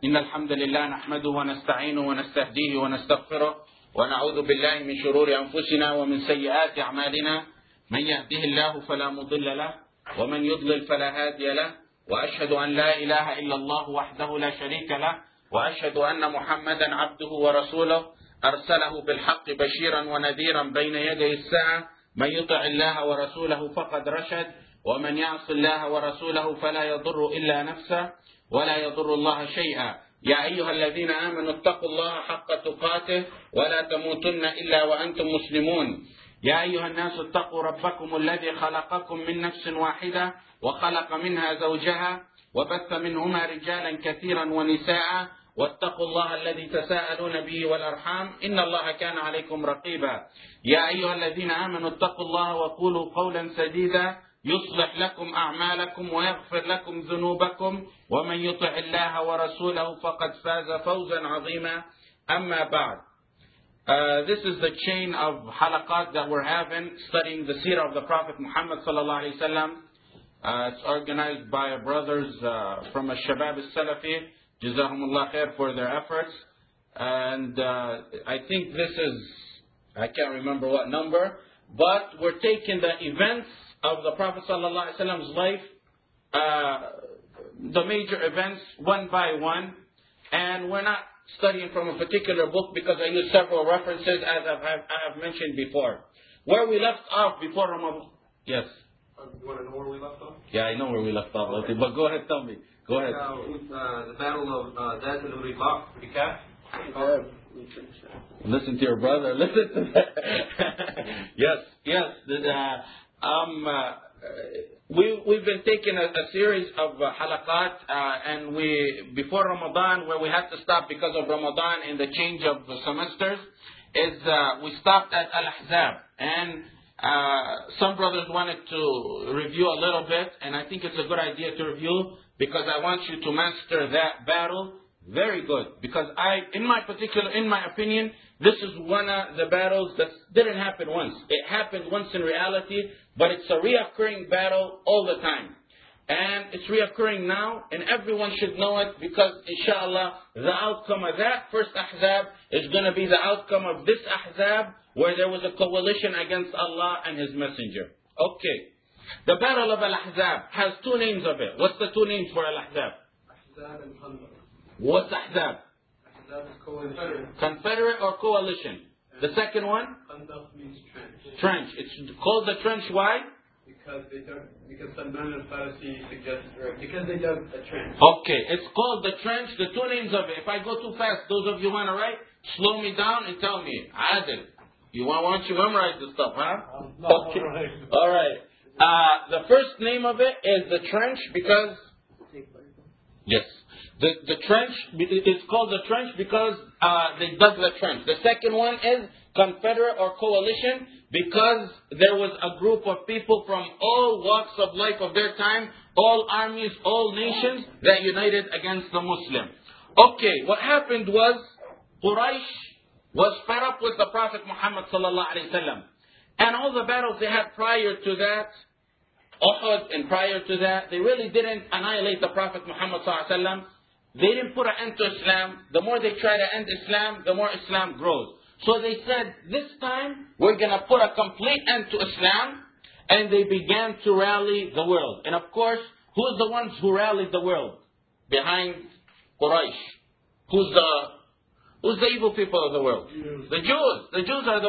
إن الحمد لله نحمده ونستعينه ونستهديه ونستغفره ونعوذ بالله من شرور أنفسنا ومن سيئات أعمالنا من يهده الله فلا مضل له ومن يضلل فلا هادي له وأشهد أن لا إله إلا الله وحده لا شريك له وأشهد أن محمدا عبده ورسوله أرسله بالحق بشيرا ونذيرا بين يدي الساعة من يطع الله ورسوله فقد رشد ومن يعص الله ورسوله فلا يضر إلا نفسه ولا يضر الله شيئا يا أيها الذين آمنوا اتقوا الله حق تقاته ولا تموتن إلا وأنتم مسلمون يا أيها الناس اتقوا ربكم الذي خلقكم من نفس واحدة وخلق منها زوجها وبث منهما رجالا كثيرا ونساء واتقوا الله الذي تساءلون به والأرحام إن الله كان عليكم رقيبا يا أيها الذين آمنوا اتقوا الله وقولوا قولا سديدا يصلح لكم أعمالكم ويغفر لكم ذنوبكم ومن يطع الله ورسوله فقد فاز فوزا عظيما أما بعد. This is the chain of halaqat that we're having studying the seerah of the Prophet Muhammad sallallahu alaihi wasallam. It's organized by our brothers from Al-Shabab Al-Salafi. Jazahumullah khair for their efforts. And I think this is, I can't remember what number, but we're taking the events of the Prophet ﷺ's life, the major events, one by one. And we're not studying from a particular book because I use several references as I have mentioned before. Where we left off before Ramadan. Yes? You want to know where we left off? Yeah, I know where we left off. Okay. But go ahead, tell me. Go ahead. The battle of Zat al-Riqa. Listen to your brother. Listen to that. Yes. We've been taking a series of halaqat, and before Ramadan, where we had to stop because of Ramadan and the change of semesters, is we stopped at Al-Ahzab. And some brothers wanted to review a little bit, and I think it's a good idea to review because I want you to master that battle very good. Because in my opinion, this is one of the battles that didn't happen once. It happened once in reality, but it's a reoccurring battle all the time. And it's reoccurring now, and everyone should know it because, inshallah, the outcome of that first Ahzab is going to be the outcome of this Ahzab, where there was a coalition against Allah and His Messenger. Okay. The Battle of Al-Ahzab has two names of it. What's the two names for Al-Ahzab? Ahzab and Khandaq. What's Ahzab? Ahzab is coalition. Confederate or coalition? The second one? Khandaq means trench. Trench. It's called the trench. Why? Because Salman al-Farisi suggested, because they dug a trench. Okay, it's called the trench. The two names of it. If I go too fast, those of you who want to write, slow me down and tell me. Adil. Why don't you memorize the stuff, huh? No, okay. All right. The first name of it is the trench because... Yes. The trench is called the trench because they dug the trench. The second one is Confederate or coalition because there was a group of people from all walks of life of their time, all armies, all nations that united against the Muslim. Okay, what happened was Quraysh was fed up with the Prophet Muhammad sallallahu alaihi wasallam, and all the battles they had prior to that, Uhud, and prior to that, they really didn't annihilate the Prophet Muhammad sallallahu alaihi wasallam. They didn't put an end to Islam. The more they try to end Islam, the more Islam grows. So they said, this time we're going to put a complete end to Islam, and they began to rally the world. And of course, who's the ones who rallied the world behind Quraysh? Who's the evil people of the world? Jews. The Jews. The Jews are the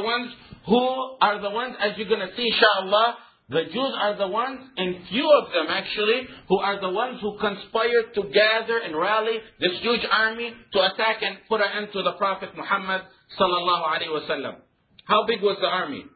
ones, as you're going to see, inshallah, the Jews are the ones, and few of them actually, who are the ones who conspired to gather and rally this huge army to attack and put an end to the Prophet Muhammad sallallahu alaihi wasallam. How big was the army?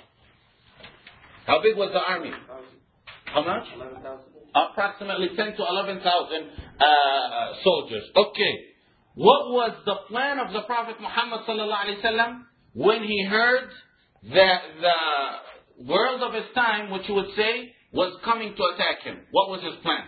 How big was the army? How much? 11,000. Approximately 10 to 11,000 soldiers. Okay. What was the plan of the Prophet Muhammad sallallahu alaihi wasallam when he heard that the world of his time, which you would say, was coming to attack him? What was his plan?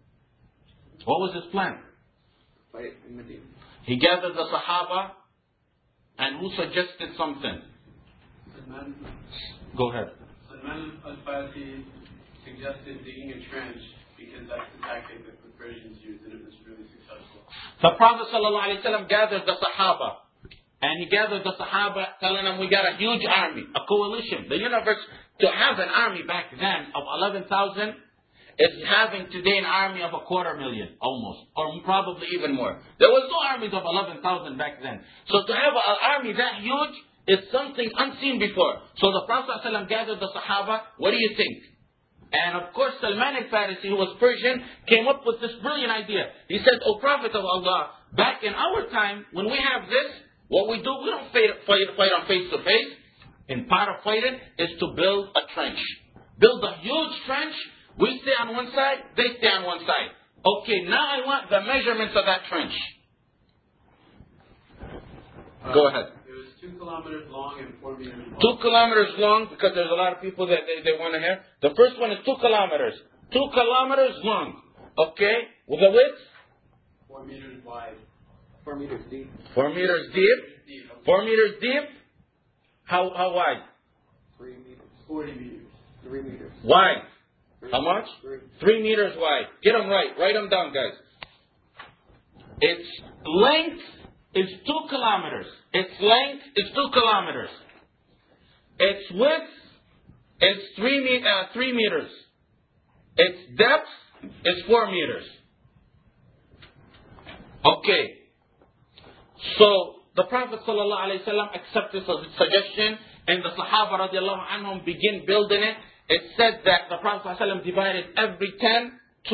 What was his plan? Fight in Medina. He gathered the Sahaba, and who suggested something? Salman Go ahead. al-Farisi suggested digging a trench because that's the tactic that Persians used, and it was really successful. The Prophet ﷺ gathered the Sahaba. And he gathered the Sahaba telling them, we got a huge army, a coalition. The universe, to have an army back then of 11,000 is having today an army of 250,000 almost. Or probably even more. There was no armies of 11,000 back then. So to have an army that huge is something unseen before. So the Prophet ﷺ gathered the Sahaba. What do you think? And of course Salman al-Farisi, who was Persian, came up with this brilliant idea. He said, O Prophet of Allah, back in our time, when we have this, what we do, we don't fight on face to face. And part of fighting is to build a trench. Build a huge trench. We stay on one side, they stay on one side. Okay, now I want the measurements of that trench. Go ahead. It was 2 kilometers long and 4 meters wide. 2 kilometers long, because there's a lot of people that they want to hear. The first one is 2 kilometers. 2 kilometers long. Okay? With the width? 4 meters wide. 4 meters deep. 4 meters deep. 4 meters deep. How wide? 3 meters. 40 meters. 3 meters. Wide. 3 How much? 3. 3 meters wide. Get them right. Write them down, guys. Its length is 2 kilometers. Its length is 2 kilometers. Its width is 3 meters. Its depth is 4 meters. Okay. So the Prophet ﷺ accepted the suggestion, and the Sahaba radiallahu anhum begin building it. It said that the Prophet ﷺ divided every tent to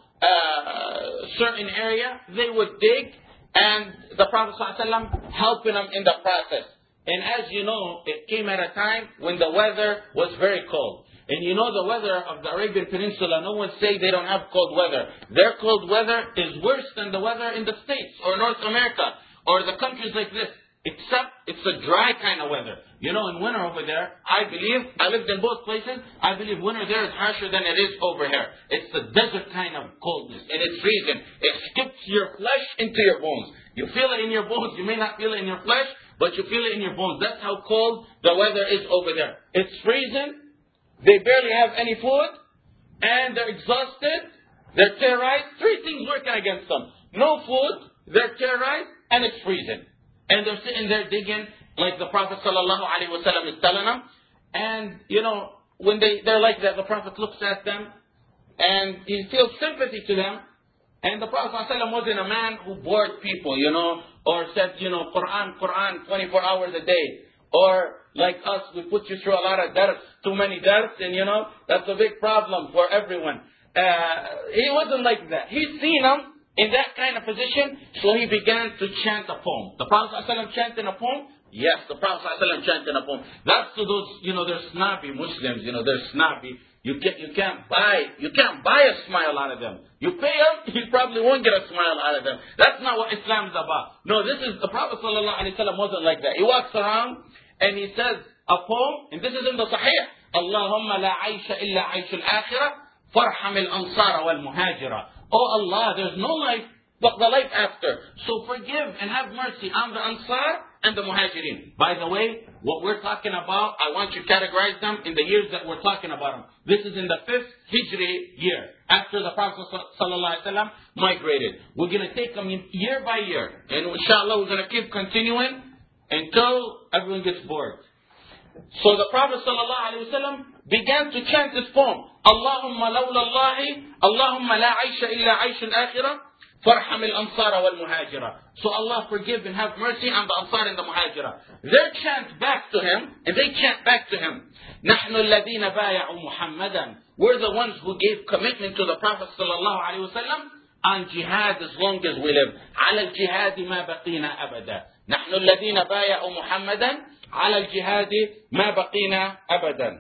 a certain area. They would dig, and the Prophet ﷺ helping them in the process. And as you know, it came at a time when the weather was very cold. And you know the weather of the Arabian Peninsula, no one say they don't have cold weather. Their cold weather is worse than the weather in the States or North America or the countries like this. Except it's a dry kind of weather. You know, in winter over there, I believe, I lived in both places, I believe winter there is harsher than it is over here. It's a desert kind of coldness. And it's freezing. It skips your flesh into your bones. You feel it in your bones. You may not feel it in your flesh, but you feel it in your bones. That's how cold the weather is over there. It's freezing. They barely have any food. And they're exhausted. They're terrorized. 3 things working against them. No food. They're terrorized. And it's freezing. And they're sitting there digging like the Prophet ﷺ is telling them. And, you know, when they're like that, the Prophet looks at them and he feels sympathy to them. And the Prophet ﷺ wasn't a man who bored people, you know, or said, you know, Quran, 24 hours a day. Or like us, we put you through a lot of dars, too many dars, and you know, that's a big problem for everyone. He wasn't like that. He's seen them in that kind of position, so he began to chant a poem. The Prophet ﷺ chanting a poem? Yes, the Prophet ﷺ chanting a poem. That's to those, you know, they're snobby Muslims, you know, they're snobby. You can't buy a smile out of them. You pay them, you probably won't get a smile out of them. That's not what Islam is about. No, the Prophet ﷺ wasn't like that. He walks around and he says a poem, and this is in the Sahih. Allahumma la aisha illa aisha al-akhirah, farham al-ansara wal-muhajira. Oh Allah, there's no life but the life after. So forgive and have mercy on the Ansar and the Muhajirin. By the way, what we're talking about, I want you to categorize them in the years that we're talking about them. This is in the 5th Hijri year, after the Prophet ﷺ migrated. We're going to take them year by year. And inshallah, we're going to keep continuing until everyone gets bored. So the Prophet ﷺ began to chant this poem. Allahumma lawla Allahi, Allahumma la aisha illa aisha al-akhirah, farham al-ansara wal-muhajira. So Allah forgive and have mercy on the Ansar and the Muhajira. They chant back to him, and they chant back to him. نحن الذين بايعوا محمدا. We're the ones who gave commitment to the Prophet ﷺ on jihad as long as we live. على الجهاد ما بقينا أبدا. نحن الذين بايعوا محمدا على الجهاد ما بقينا أبدا.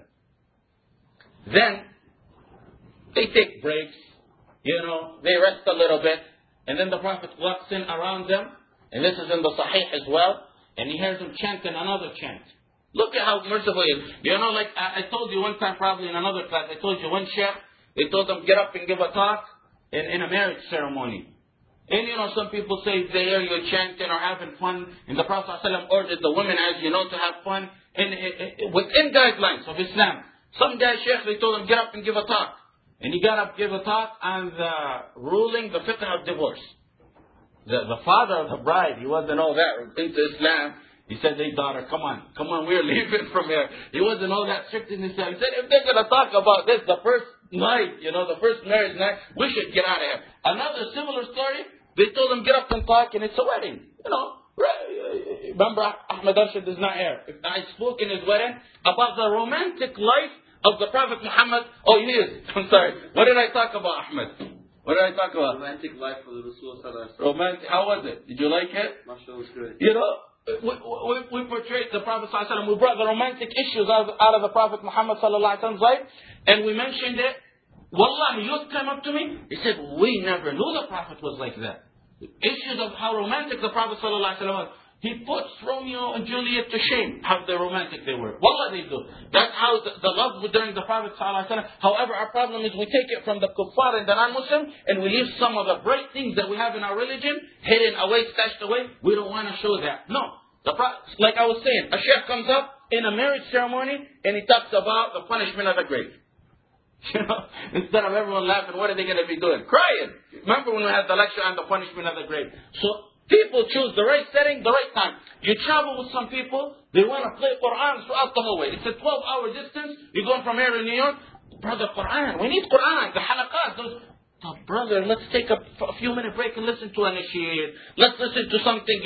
Then they take breaks, you know, they rest a little bit, and then the Prophet walks in around them, and this is in the Sahih as well, and he hears them chanting another chant. Look at how merciful he is. You know, like I told you one time, probably in another class, I told you one sheikh, they told him get up and give a talk in a marriage ceremony. And you know, some people say they hear you chanting or having fun, and the Prophet ﷺ ordered the women, as you know, to have fun within guidelines of Islam. Some guy sheikh, they told him get up and give a talk. And he got up, gave a talk on the ruling, the fiqh of divorce. The father of the bride, he wasn't all that into Islam. He said, hey daughter, come on, we're leaving from here. He wasn't all that strict in Islam. He said, if they're going to talk about this, the first night, the first marriage night, we should get out of here. Another similar story, they told him, get up and talk, and it's a wedding. Remember, Ahmed Arshad is not here. If I spoke in his wedding about the romantic life of the Prophet Muhammad. Oh, he is. I'm sorry. What did I talk about, Ahmed? What did I talk about? Romantic life of the Rasul Sallallahu Alaihi Wasallam. Romantic. How was it? Did you like it? MashaAllah, it was good. We portrayed the Prophet Sallallahu Alaihi Wasallam. We brought the romantic issues out of the Prophet Muhammad Sallallahu Alaihi Wasallam's life, and we mentioned it. Wallahi, youth came up to me. He said, we never knew the Prophet was like that. Issues of how romantic the Prophet Sallallahu Alaihi Wasallam was. He puts Romeo and Juliet to shame, how romantic they were. Wallah, they do. That's how the love during the Prophet ﷺ. However, our problem is we take it from the kuffar and the non-Muslim, and we leave some of the bright things that we have in our religion hidden away, stashed away. We don't want to show that. No. Like I was saying, a sheikh comes up in a marriage ceremony, and he talks about the punishment of the grave. Instead of everyone laughing, what are they going to be doing? Crying. Remember when we had the lecture on the punishment of the grave? So, people choose the right setting, the right time. You travel with some people, they want to play Quran throughout the whole way. It's a 12-hour distance. You're going from here to New York. Brother, Quran. We need Quran. The halaqat. Brother, let's take a few minute break and listen to an nasheed. Let's listen to something,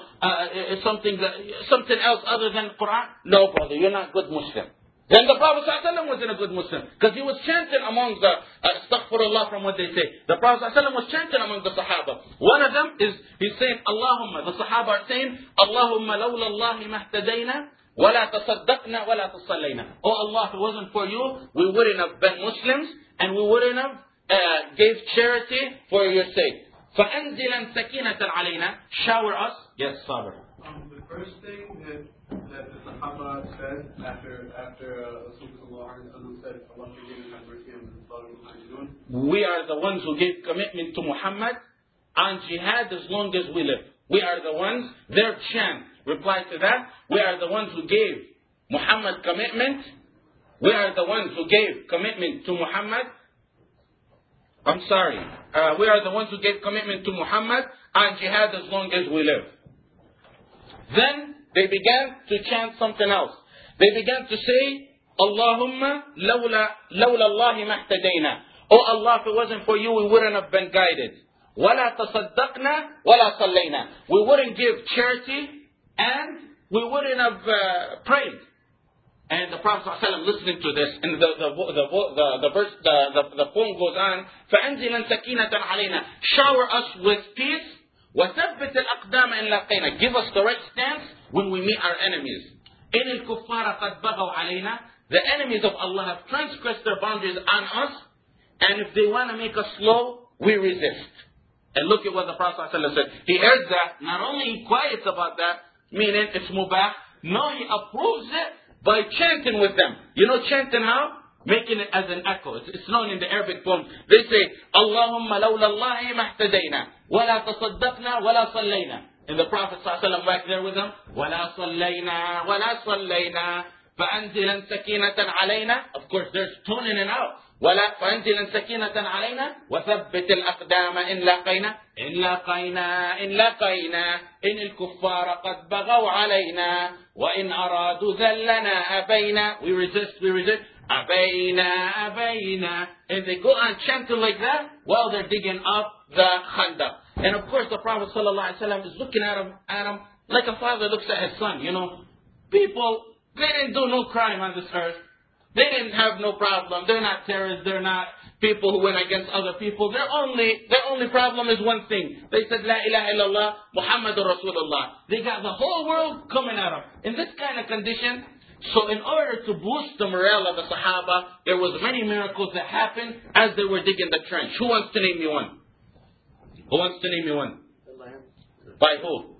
something else other than Quran. No, brother, you're not a good Muslim. Then the Prophet ﷺ wasn't a good Muslim. Because he was chanting among the, astaghfirullah from what they say. The Prophet ﷺ was chanting among the Sahaba. One of them is, he's saying, Allahumma, the Sahaba are saying, Allahumma lawla Allahi mahtadayna, wa la tasaddaqna, wa la tasallayna. Oh Allah, if it wasn't for you, we wouldn't have been Muslims, and we wouldn't have gave charity for your sake. فَأَنزِلًا سَكِينَةً عَلَيْنَا. Shower us. Yes, Sabr. The first thing that the Sahaba said after Rasulullah said, Allah forgive and have mercy on the we are the ones who gave commitment to Muhammad on jihad as long as we live. We are the ones, their chant replied to that. We are the ones who gave Muhammad commitment. We are the ones who gave commitment to Muhammad. I'm sorry. We are the ones who gave commitment to Muhammad on jihad as long as we live. Then they began to chant something else. They began to say, Allahumma lawla Allahi mahtadayna. Oh Allah, if it wasn't for you, we wouldn't have been guided. Wala tasaddaqna, wala sallayna. We wouldn't give charity, and we wouldn't have prayed. And the Prophet ﷺ listening to this, and the verse, the poem goes on, فَأَنزِلًا سَكِينَةً عَلَيْنَا. Shower us with peace. وَثَبِّتِ الْأَقْدَامَ إِنْ لَقِينَا. Give us the right stance when we meet our enemies. إِنِ الْكُفَّارَ قَدْ بَغَوْا عَلَيْنَا. The enemies of Allah have transgressed their boundaries on us, and if they want to make us slow, we resist. And look at what the Prophet ﷺ said. He heard that. Not only he quiets about that, meaning it's mubah, no, he approves it by chanting with them. You know chanting how? Making it as an echo. It's known in the Arabic poem. They say, Allahumma lawla Allahi mahtadayna, wa la tasaddaqna, wa la sallayna. And the Prophet ﷺ back there with them, wa la sallayna, wa la sallayna, فَأَنزِلًا سَكِينَةً عَلَيْنَا. Of course, there's tuning it out. ولا فأنزلا سكينة علينا وثبت الأقدام إن لاقينا إن الكفار قد بغوا علينا وإن أرادوا ذلنا أبينا. We resist. أبينا. And they go on chanting like that while they're digging up the Khandaq. And of course the Prophet ﷺ is looking at him like a father looks at his son. People, they didn't do no crime on this earth. They didn't have no problem. They're not terrorists. They're not people who went against other people. Their only problem is one thing. They said, La ilaha illallah, Muhammadur Rasulullah. They got the whole world coming at them. In this kind of condition, so in order to boost the morale of the Sahaba, there was many miracles that happened as they were digging the trench. Who wants to name me one? The lamp. By who?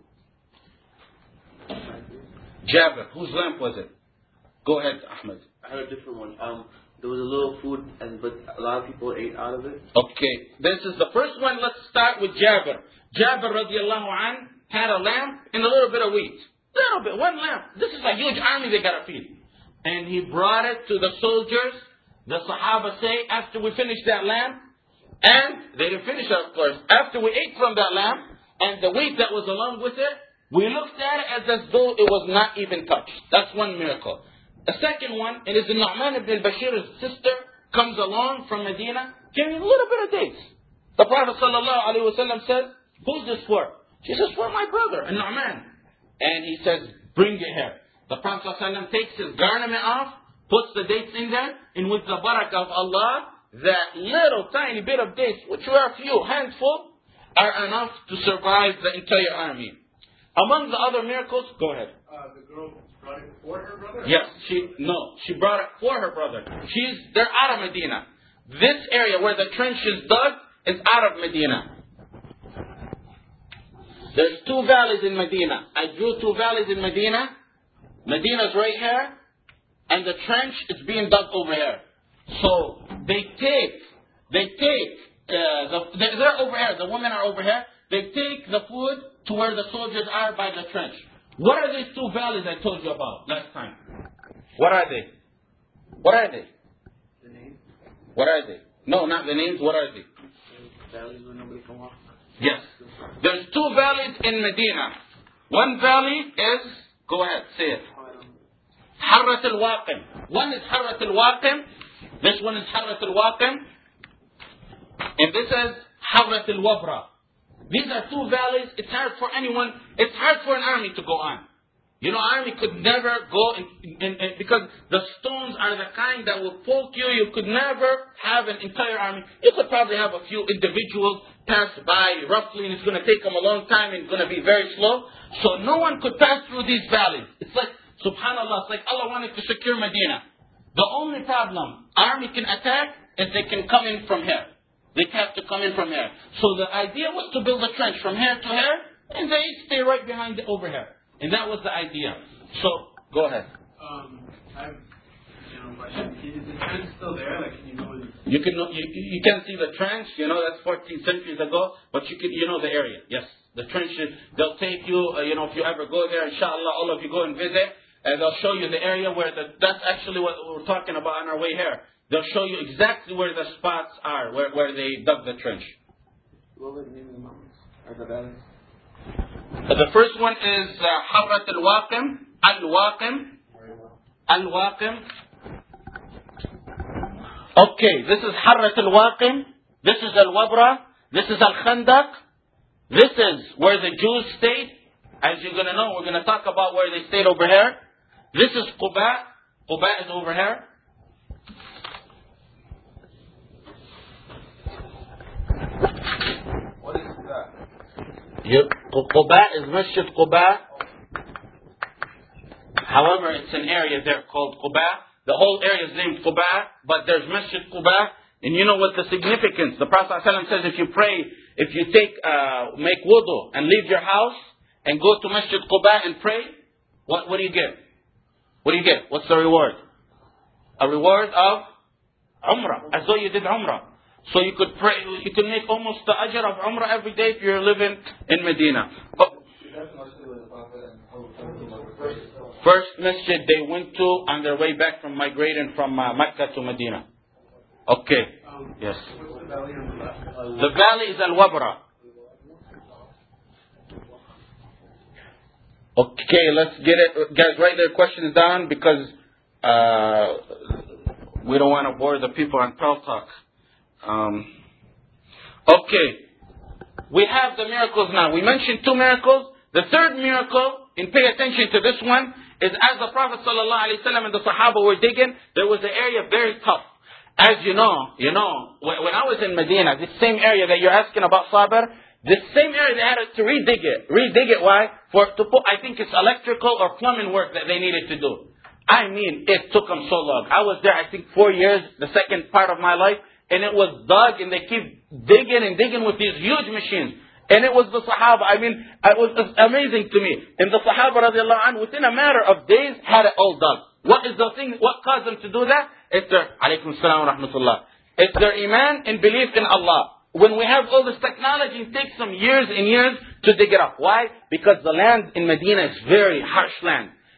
Jabir. Whose lamp was it? Go ahead, Ahmed. I had a different one. There was a little food, but a lot of people ate out of it. Okay, this is the first one. Let's start with Jabir. Jabir radiallahu anh had a lamb and a little bit of wheat. Little bit, one lamb. This is a huge army they got to feed. And he brought it to the soldiers the Sahaba say, after we finished that lamb, and they didn't finish it, of course, after we ate from that lamb, and the wheat that was along with it, we looked at it as though it was not even touched. That's one miracle. The second one, it is Nu'man ibn al-Bashir's sister comes along from Medina, carrying a little bit of dates. The Prophet ﷺ says, who's this for? She says, for my brother, Nu'man. And he says, bring it here. The Prophet ﷺ takes his garment off, puts the dates in there, and with the barakah of Allah, that little tiny bit of dates, which were a few, handful, are enough to survive the entire army. Among the other miracles, go ahead. The girl brought it for her brother? Yes, she brought it for her brother. They're out of Medina. This area where the trench is dug is out of Medina. There's two valleys in Medina. I drew two valleys in Medina. Medina's right here, and the trench is being dug over here. So they're over here. The women are over here. They take the food to where the soldiers are by the trench. What are these two valleys I told you about last time? What are they? What are they? The name? What are they? No, not the names. What are they? Valleys where nobody can walk. Yes. There's two valleys in Medina. One valley is, go ahead, say it. Harrat al-Waqim. One is Harrat al-Waqim. This one is Harrat al-Waqim. And this is Harrat al-Wabra. These are two valleys. It's hard for an army to go on. You know, army could never go because the stones are the kind that will poke you. You could never have an entire army. You could probably have a few individuals pass by roughly, and it's going to take them a long time and it's going to be very slow. So no one could pass through these valleys. It's like, subhanAllah, it's like Allah wanted to secure Medina. The only problem, army can attack if they can come in from here. They have to come in from here. So the idea was to build a trench from here to here, and they stay right behind it over here. And that was the idea. So, go ahead. I have question. Is the trench still there? Like, can you go in? You can see the trench. You know, that's 14 centuries ago. But you know the area. Yes. The trench, they'll take you, if you ever go there, inshallah, all of you go and visit. And they'll show you the area where that's actually what we're talking about on our way here. They'll show you exactly where the spots are, where they dug the trench. What was the name of the mountains? Or the valleys? The first one is Harrat al-Waqim. Al-Waqim. Okay, this is Harrat al-Waqim. This is Al-Wabra. This is Al-Khandaq. This is where the Jews stayed. As you're going to know, we're going to talk about where they stayed over here. This is Quba. Quba is over here. What is that? Quba is Masjid Quba. However, it's an area there called Quba. The whole area is named Quba, but there's Masjid Quba. And you know what the significance? The Prophet ﷺ says if you pray, if you make wudu and leave your house and go to Masjid Quba and pray, what do you get? What do you get? What's the reward? A reward of Umrah, as though you did Umrah. So you could pray, you could make almost the ajr of Umrah every day if you're living in Medina. First masjid they went to on their way back from migrating from Mecca to Medina. Okay. Yes. What's the valley on the left? The valley is Al-Wabra. Okay, let's get it. Guys, write their questions down because we don't want to bore the people on Pearl Talk. Okay. We have the miracles now. We mentioned two miracles. The third miracle, and pay attention to this one, is as the Prophet ﷺ and the Sahaba were digging, there was an area very tough. As you know, when I was in Medina, this same area that you're asking about, Sabir, this same area they had to redig it. Redig it, why? I think it's electrical or plumbing work that they needed to do. I mean, it took them so long. I was there, I think, 4 years, the second part of my life, and it was dug, and they keep digging and digging with these huge machines. And it was the Sahaba. I mean, it was amazing to me. And the Sahaba, radiallahu anhu, within a matter of days, had it all dug. What is the thing? What caused them to do that? It's their, alaykum salam wa rahmatullah. It's their iman and belief in Allah. When we have all this technology, it takes some years and years to dig it up. Why? Because the land in Medina is very harsh land.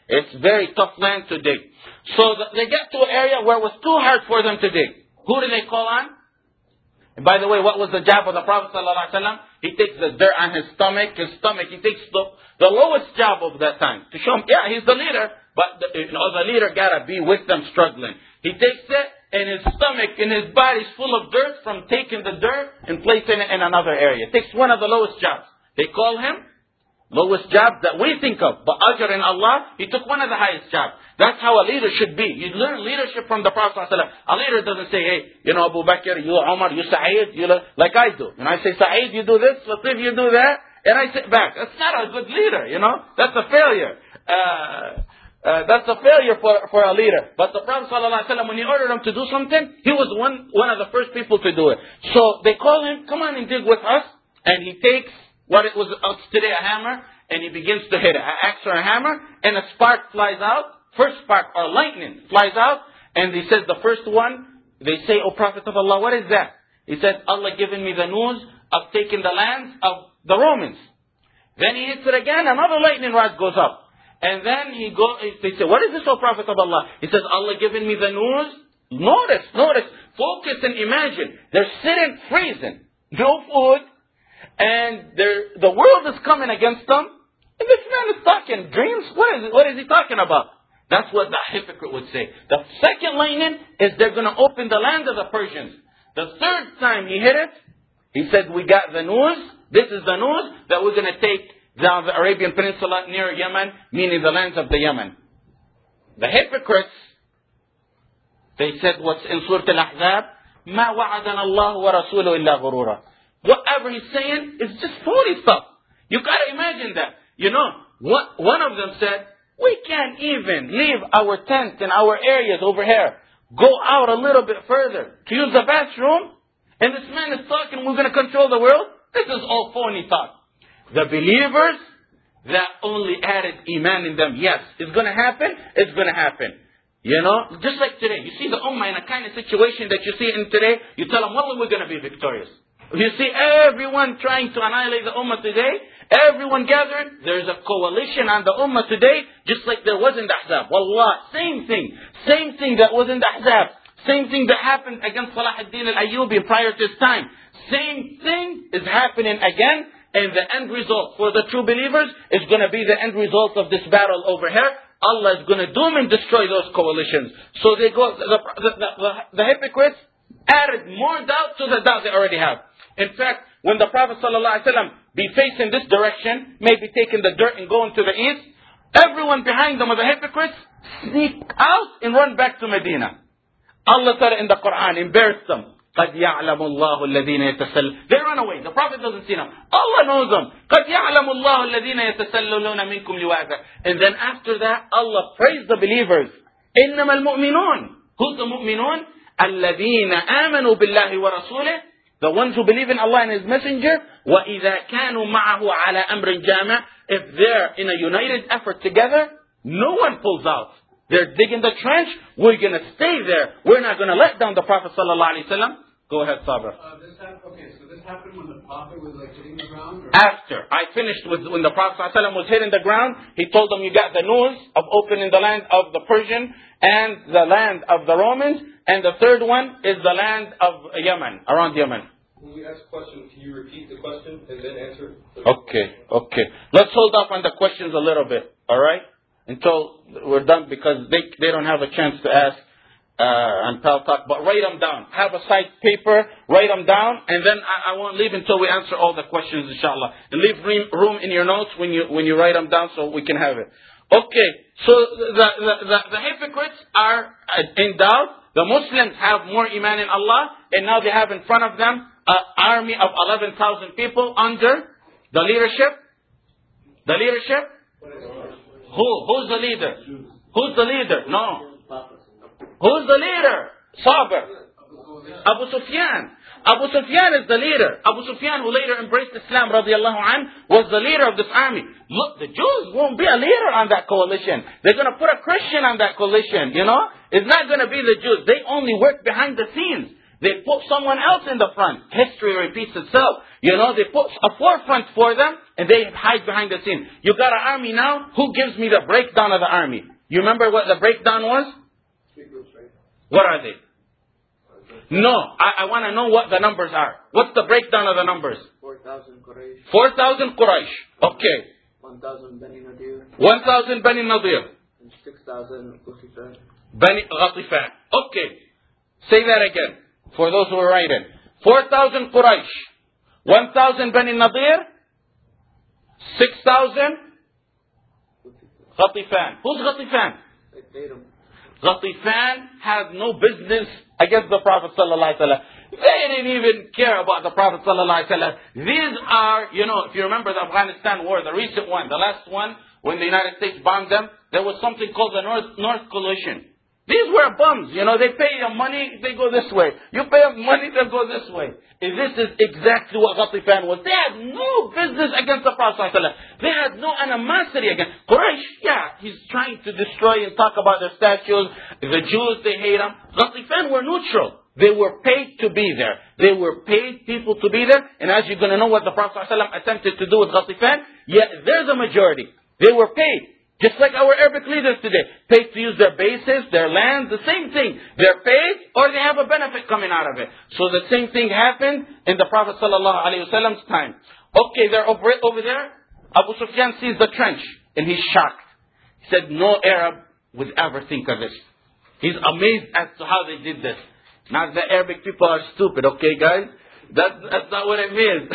It's very tough land to dig. So they get to an area where it was too hard for them to dig. Who do they call on? And by the way, what was the job of the Prophet ﷺ? He takes the dirt on his stomach. He takes the lowest job of that time. To show him, yeah, he's the leader. But the leader got to be with them struggling. He takes it, and his stomach and his body's full of dirt from taking the dirt and placing it in another area. It takes one of the lowest jobs. They call him lowest job that we think of. But ajr in Allah, he took one of the highest jobs. That's how a leader should be. You learn leadership from the Prophet ﷺ. A leader doesn't say, hey, Abu Bakr, you Umar, you Sa'id, like I do. And I say, Sa'id, you do this, Latif, you do that, and I sit back. That's not a good leader, That's a failure. That's a failure for a leader. But the Prophet ﷺ, when he ordered him to do something, he was one of the first people to do it. So they call him, come on and dig with us. And he takes what it was today, a hammer, and he begins to hit it. An axe or a hammer, and a spark flies out. First spark or lightning flies out. And he says the first one, they say, O Prophet of Allah, what is that? He said, Allah given me the news of taking the lands of the Romans. Then he hits it again, another lightning rod goes up. And then they say, what is this, O Prophet of Allah? He says, Allah given me the news. Notice, focus and imagine. They're sitting freezing, no food, and the world is coming against them. And this man is talking dreams. What is he talking about? That's what the hypocrite would say. The second lightning is they're going to open the land of the Persians. The third time he hit it, he said, we got the news. This is the news that we're going to take down the Arabian Peninsula near Yemen, meaning the lands of the Yemen. The hypocrites, they said what's in Surah Al-Ahzab, مَا وَعَدَنَا اللَّهُ وَرَسُولُهُ إِلَّا غُرُورًا. Whatever he's saying is just phony stuff. You got to imagine that. One of them said, we can't even leave our tent in our areas over here. Go out a little bit further to use the bathroom. And this man is talking, we're going to control the world. This is all phony talk. The believers that only added iman in them. Yes, it's going to happen. It's going to happen. Just like today. You see the ummah in a kind of situation that you see in today. You tell them, well, we're going to be victorious. You see everyone trying to annihilate the ummah today. Everyone gathered. There's a coalition on the ummah today. Just like there was in the Ahzab. Wallah, same thing. Same thing that was in the Ahzab. Same thing that happened against Salah ad-Din al-Ayyubi prior to his time. Same thing is happening again. And the end result for the true believers is going to be the end result of this battle over here. Allah is going to doom and destroy those coalitions. So they go. The hypocrites added more doubt to the doubt they already have. In fact, when the Prophet ﷺ be facing this direction, maybe taking the dirt and going to the east, everyone behind them of the hypocrites sneak out and run back to Medina. Allah said it in the Quran, embarrassed them. قَدْ يَعْلَمُ اللَّهُ الَّذِينَ يَتَسَلُّونَ. They run away. The Prophet doesn't see them. Allah knows them. قَدْ يَعْلَمُ اللَّهُ الَّذِينَ يَتَسَلُّونَ مِنْكُمْ لِوَاذًا. And then after that, Allah praised the believers. إِنَّمَا الْمُؤْمِنُونَ. Who's the mu'minun? الَّذِينَ آمَنُوا بِاللَّهِ وَرَسُولِهِ. The ones who believe in Allah and His Messenger. وَإِذَا كَانُوا مَعَهُ عَلَى أَمْرٍ جَامِعٍ. If they're in a united effort together, no one pulls out. They're digging the trench. We're going to stay there. We're not going to let down the Prophet ﷺ. Go ahead, Sabra. So this happened when the Prophet was hitting the ground? Or? After. I finished with when the Prophet ﷺ was hitting the ground. He told them, you got the news of opening the land of the Persian and the land of the Romans. And the third one is the land of Yemen, around Yemen. When we ask a question, can you repeat the question and then answer? Okay. Let's hold up on the questions a little bit, all right? Until we're done, because they don't have a chance to ask on Pal Talk. But write them down. Have a side paper, write them down, and then I won't leave until we answer all the questions, inshallah. And leave room in your notes when you write them down so we can have it. Okay, so the hypocrites are in doubt. The Muslims have more iman in Allah, and now they have in front of them an army of 11,000 people under the leadership. The leadership? Who's the leader? Who's the leader? No. Who's the leader? Sabr. Abu Sufyan. Abu Sufyan is the leader. Abu Sufyan, who later embraced Islam, radiallahu anh, was the leader of this army. Look, the Jews won't be a leader on that coalition. They're going to put a Christian on that coalition, It's not going to be the Jews. They only work behind the scenes. They put someone else in the front. History repeats itself. You know, they put a forefront for them and they hide behind the scene. You got an army now. Who gives me the breakdown of the army? You remember what the breakdown was? What are they? No, I want to know what the numbers are. What's the breakdown of the numbers? 4,000 Quraysh. 4,000 Quraysh. Okay. 1,000 Bani Nadir. 1,000 Bani Nadir. And 6,000 Ghatafan. Bani Ghatafan. Okay. Say that again. For those who are writing. 4,000 Quraysh. 1,000 Bani Nadir. 6,000 Ghatafan. Who's Ghatafan? Ghatafan had no business against the Prophet ﷺ. They didn't even care about the Prophet ﷺ. These are, you know, if you remember the Afghanistan war, the recent one, the last one, when the United States bombed them, there was something called the North Coalition. These were bums, you know, they pay them money, they go this way. You pay them money, they go this way. And this is exactly what Ghatafan was. They had no business against the Prophet ﷺ. They had no animosity against Quraysh. Yeah, he's trying to destroy and talk about their statues. The Jews, they hate them. Ghatafan were neutral. They were paid to be there. They were paid people to be there. And as you're going to know what the Prophet ﷺ attempted to do with Ghatafan, yeah, they're the majority. They were paid. Just like our Arabic leaders today. Paid to use their bases, their lands, the same thing. They're paid or they have a benefit coming out of it. So the same thing happened in the Prophet ﷺ's time. Okay, they're over there. Abu Sufyan sees the trench and he's shocked. He said, no Arab would ever think of this. He's amazed as to how they did this. Not that Arabic people are stupid, okay guys? That's not what it means.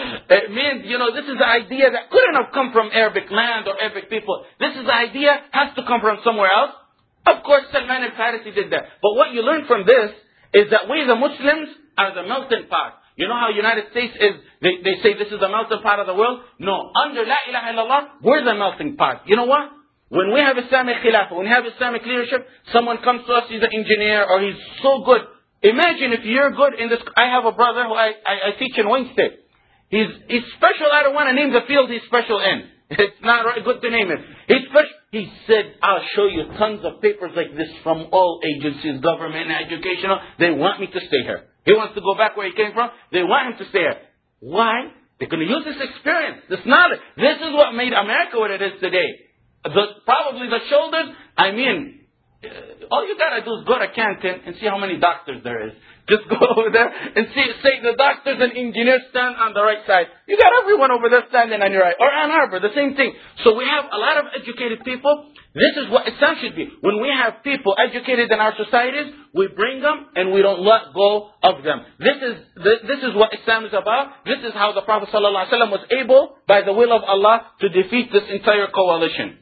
It means, you know, this is an idea that couldn't have come from Arabic land or Arabic people. This is an idea has to come from somewhere else. Of course, Salman al-Farisi did that. But what you learn from this is that we the Muslims are the melting pot. You know how United States is, they say this is the melting pot of the world? No. Under La ilaha illallah, we're the melting pot. You know what? When we have Islamic Khilafah, when we have Islamic leadership, someone comes to us, he's an engineer or he's so good. Imagine if you're good in this. I have a brother who I teach in Wayne State. He's special. I don't want to name the field he's special in. It's not good to name it. He's special. He said, I'll show you tons of papers like this from all agencies, government, educational. They want me to stay here. He wants to go back where he came from. They want him to stay here. Why? They're going to use this experience, this knowledge. This is what made America what it is today. Probably the shoulders. I mean, all you gotta do is go to Canton and see how many doctors there is. Just go over there and say the doctors and engineers stand on the right side. You got everyone over there standing on your right. Or Ann Arbor, the same thing. So we have a lot of educated people. This is what Islam should be. When we have people educated in our societies, we bring them and we don't let go of them. This is what Islam is about. This is how the Prophet ﷺ was able, by the will of Allah, to defeat this entire coalition.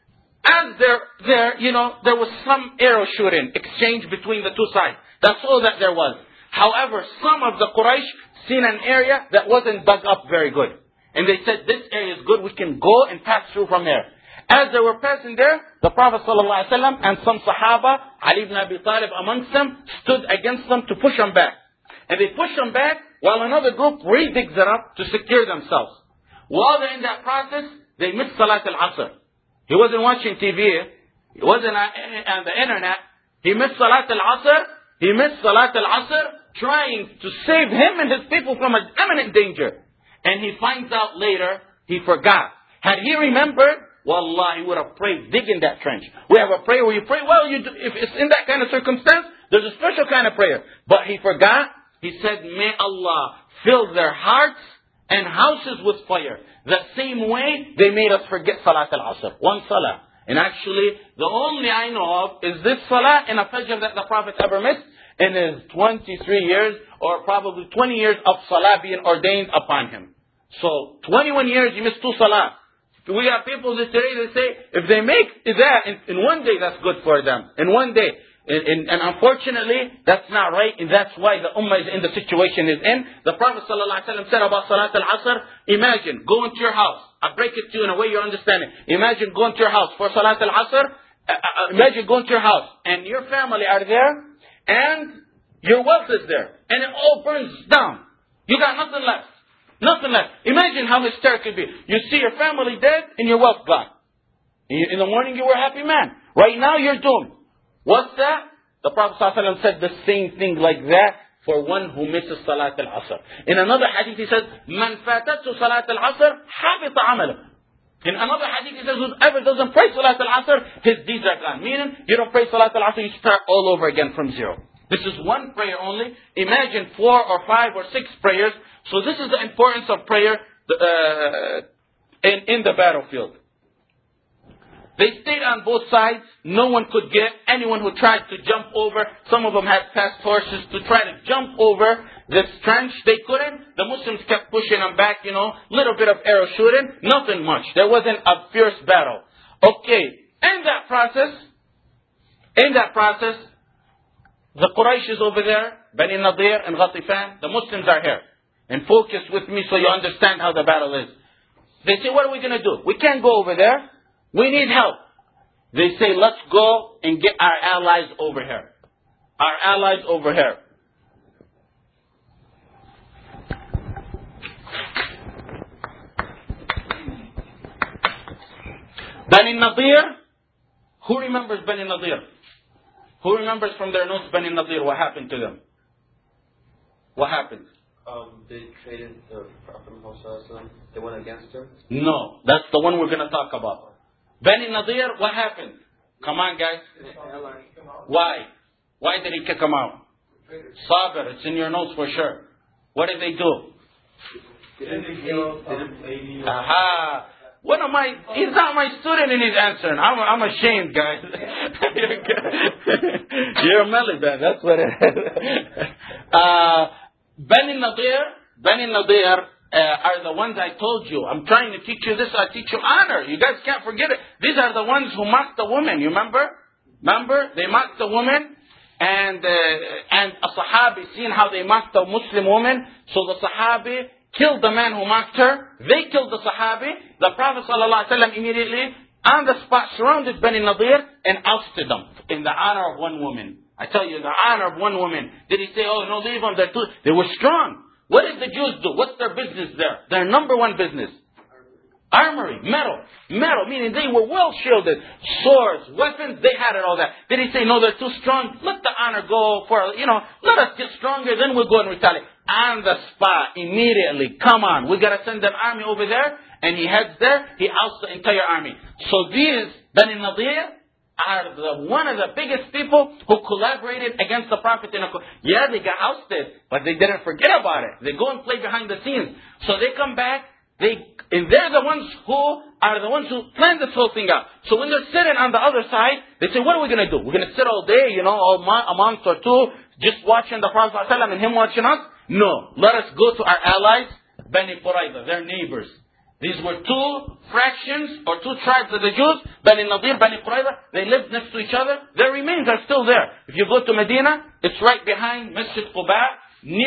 As there was some arrow shooting exchange between the two sides. That's all that there was. However, some of the Quraysh seen an area that wasn't dug up very good. And they said, this area is good, we can go and pass through from there. As they were passing there, the Prophet ﷺ and some Sahaba, Ali ibn Abi Talib amongst them, stood against them to push them back. And they pushed them back while another group redigs it up to secure themselves. While they're in that process, they missed Salat al-Asr. He wasn't watching TV. He wasn't on the internet. He missed Salat al-Asr. He missed Salat al-Asr trying to save him and his people from an imminent danger. And he finds out later he forgot. Had he remembered, wallah, he would have prayed, dig in that trench. We have a prayer where you pray, well, if it's in that kind of circumstance, there's a special kind of prayer. But he forgot. He said, may Allah fill their hearts and houses with fire. The same way they made us forget Salat al-Asr. One Salah. And actually, the only I know of is this Salah in a Fajr that the Prophet ever missed in his 23 years or probably 20 years of Salah being ordained upon him. So, 21 years you missed 2 Salah. We have people today that say, if they make that in one day, that's good for them. In one day. And unfortunately, that's not right, and that's why the Ummah is in the situation it's in. The Prophet ﷺ said about Salat al-Asr, imagine going to your house. I break it to you in a way you understand it. Imagine going to your house for Salat al-Asr. Imagine going to your house, and your family are there, and your wealth is there, and it all burns down. You got nothing left. Nothing left. Imagine how hysterical it could be. You see your family dead, and your wealth gone. In the morning you were a happy man. Right now you're doomed. What's that? The Prophet ﷺ said the same thing like that for one who misses Salat al-Asr. In another hadith he says, Man fatatsu Salat al-Asr, habita amalah. In another hadith he says, whoever doesn't pray Salat al-Asr, his deeds are gone. Meaning, you don't pray Salat al-Asr, you start all over again from zero. This is one prayer only. Imagine 4 or 5 or 6 prayers. So this is the importance of prayer in the battlefield. They stayed on both sides. No one could get anyone who tried to jump over. Some of them had fast horses to try to jump over this trench. They couldn't. The Muslims kept pushing them back, little bit of arrow shooting. Nothing much. There wasn't a fierce battle. Okay. In that process, the Quraysh is over there, Bani Nadir and Ghatifan. The Muslims are here. And focus with me so you understand how the battle is. They say, what are we going to do? We can't go over there. We need help. They say, let's go and get our allies over here. Our allies over here. Bani Nadir. Who remembers Bani Nadir? Who remembers from their notes Bani Nadir? What happened to them? What happened? They traded the Prophet Muhammad. They went against him? No. That's the one we're going to talk about. Bani Nadir, what happened? Come on, guys. Why? Why did he kick them out? Sabir, it's in your notes for sure. What did they do? Aha. He's not my student and he's answering. I'm ashamed, guys. You're a Maliban, that's what it is. Bani Nadir are the ones I told you. I'm trying to teach you this, I teach you honor. You guys can't forget it. These are the ones who mocked the woman, you remember? They mocked the woman, and a Sahabi, seeing how they mocked the Muslim woman, so the Sahabi killed the man who mocked her. They killed the Sahabi. The Prophet ﷺ immediately, on the spot, surrounded Bani Nadir and ousted them in the honor of one woman. I tell you, the honor of one woman. Did he say, oh, no, leave them, they were strong. What did the Jews do? What's their business there? Their number one business. Armory, metal, meaning they were well shielded. Swords, weapons, they had it all that. Did he say, no, they're too strong? Let the honor go for, let us get stronger, then we'll go and retaliate. On the spot, immediately, come on, we got to send an army over there. And he heads there, he outs the entire army. So these, Bani Nadir, are one of the biggest people who collaborated against the Prophet. Yeah, they got ousted, but they didn't forget about it. They go and play behind the scenes. So they come back, and they're the ones who planned this whole thing out. So when they're sitting on the other side, they say, what are we going to do? We're going to sit all day, a month or two, just watching the Prophet ﷺ and him watching us? No. Let us go to our allies, Bani Qurayza, their neighbors. These were 2 fractions or 2 tribes of the Jews, Bani Nadir, Bani Qurayza. They lived next to each other. Their remains are still there. If you go to Medina, it's right behind Masjid Quba,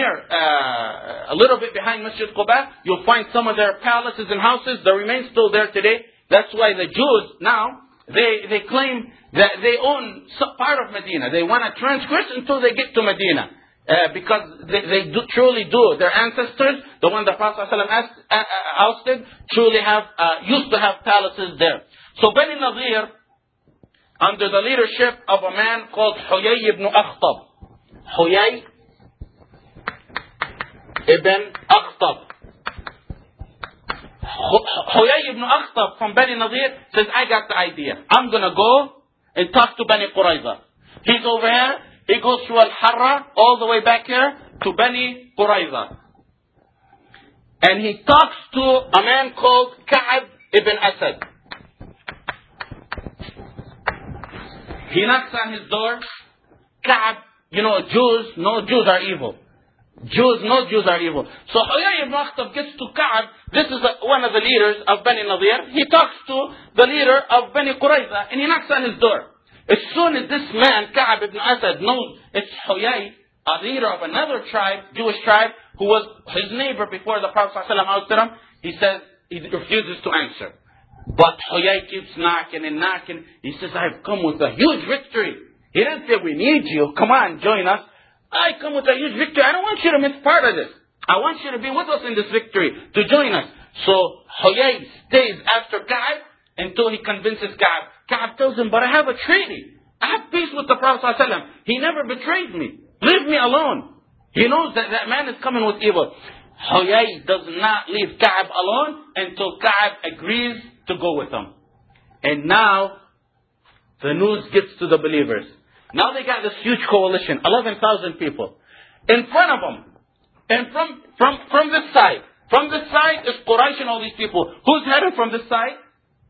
a little bit behind Masjid Quba. You'll find some of their palaces and houses. The remains still there today. That's why the Jews now, they claim that they own some part of Medina. They want to transgress until they get to Medina. Because they truly do. Their ancestors, the one the Prophet ﷺ ousted, truly used to have palaces there. So Bani Nadir, under the leadership of a man called Huyay ibn Akhtab. Huyay ibn Akhtab. Huyay ibn Akhtab from Bani Nadir says, I got the idea. I'm going to go and talk to Bani Qurayza. He's over here. He goes through Al-Harra, all the way back here, to Bani Qurayza. And he talks to a man called Ka'ab ibn Asad. He knocks on his door. Ka'ab, Jews, no Jews are evil. No Jews are evil. So Huyay ibn Akhtab gets to Ka'ab. This is one of the leaders of Bani Nadir. He talks to the leader of Bani Qurayza, and he knocks on his door. As soon as this man, Ka'ab ibn Asad, knows it's Huyay, a leader of another tribe, Jewish tribe, who was his neighbor before the Prophet ﷺ ousted him, he refuses to answer. But Huyay keeps knocking and knocking. He says, I've come with a huge victory. He didn't say, we need you. Come on, join us. I come with a huge victory. I don't want you to miss part of this. I want you to be with us in this victory, to join us. So Huyay stays after Ka'ab until he convinces Ka'ab. Ka'ab tells him, but I have a treaty. I have peace with the Prophet ﷺ. He never betrayed me. Leave me alone. He knows that that man is coming with evil. Huyay does not leave Ka'b alone until Ka'b agrees to go with him. And now, the news gets to the believers. Now they got this huge coalition, 11,000 people. In front of them, and from this side. From this side is Quraysh and all these people. Who's headed from this side?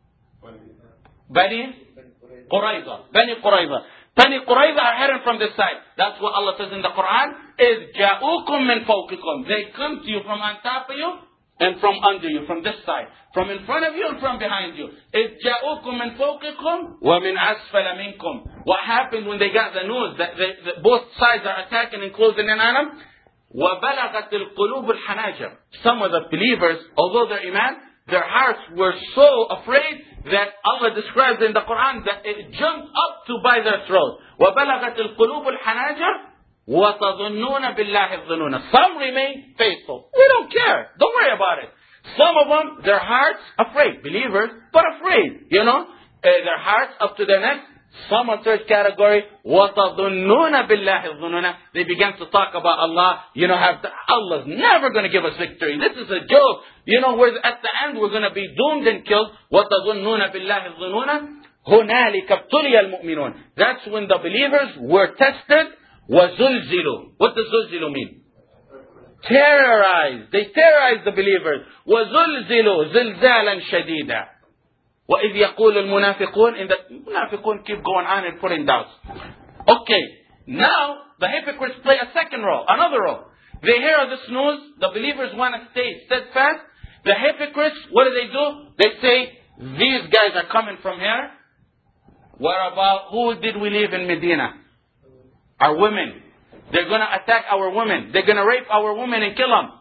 Bani Qurayza. Bani Qurayza. Bani Qurayza are heading from this side. That's what Allah says in the Quran. Is ja'ukum min fawqikum. They come to you from on top of you and from under you, from this side. From in front of you and from behind you. Is ja'ukum min fawqikum wa min asfala minkum. What happened when they got the news that both sides are attacking and closing in on them? وَبَلَغَتِ الْقُلُوبُ الْحَنَاجِرِ. Some of the believers, although their iman, their hearts were so afraid that Allah describes in the Quran that it jumped up to by their throat. وَبَلَغَتِ الْقُلُوبُ الْحَنَاجِرِ وَتَظُنُّونَ بِاللَّهِ الظُّنُونَ. Some remain faithful. We don't care. Don't worry about it. Some of them, their hearts afraid. Believers, but afraid. Their hearts up to their necks. Some are third category. وَتَظُنُّونَ بِاللَّهِ الظُّنُونَ. They began to talk about Allah. Allah's never going to give us victory. This is a joke. At the end we're going to be doomed and killed. وَتَظُنُّونَ بِاللَّهِ الظُّنُونَ هُنَالِكَ ابْتُلِيَ الْمُؤْمِنُونَ. That's when the believers were tested. وَزُلْزِلُوا. What does zulzilu mean? Terrorized. They terrorized the believers. وَزُلْزِلُوا زِلْزَالًا شَدِيدًا. وَإِذْ يَقُولُ الْمُنَافِقُونَ. And the munafiqun keep going on and putting doubts. Okay, now the hypocrites play a second role, another role. They hear this news, the believers want to stay steadfast. The hypocrites, what do? They say, these guys are coming from here. What about, who did we leave in Medina? Our women. They're going to attack our women. They're going to rape our women and kill them.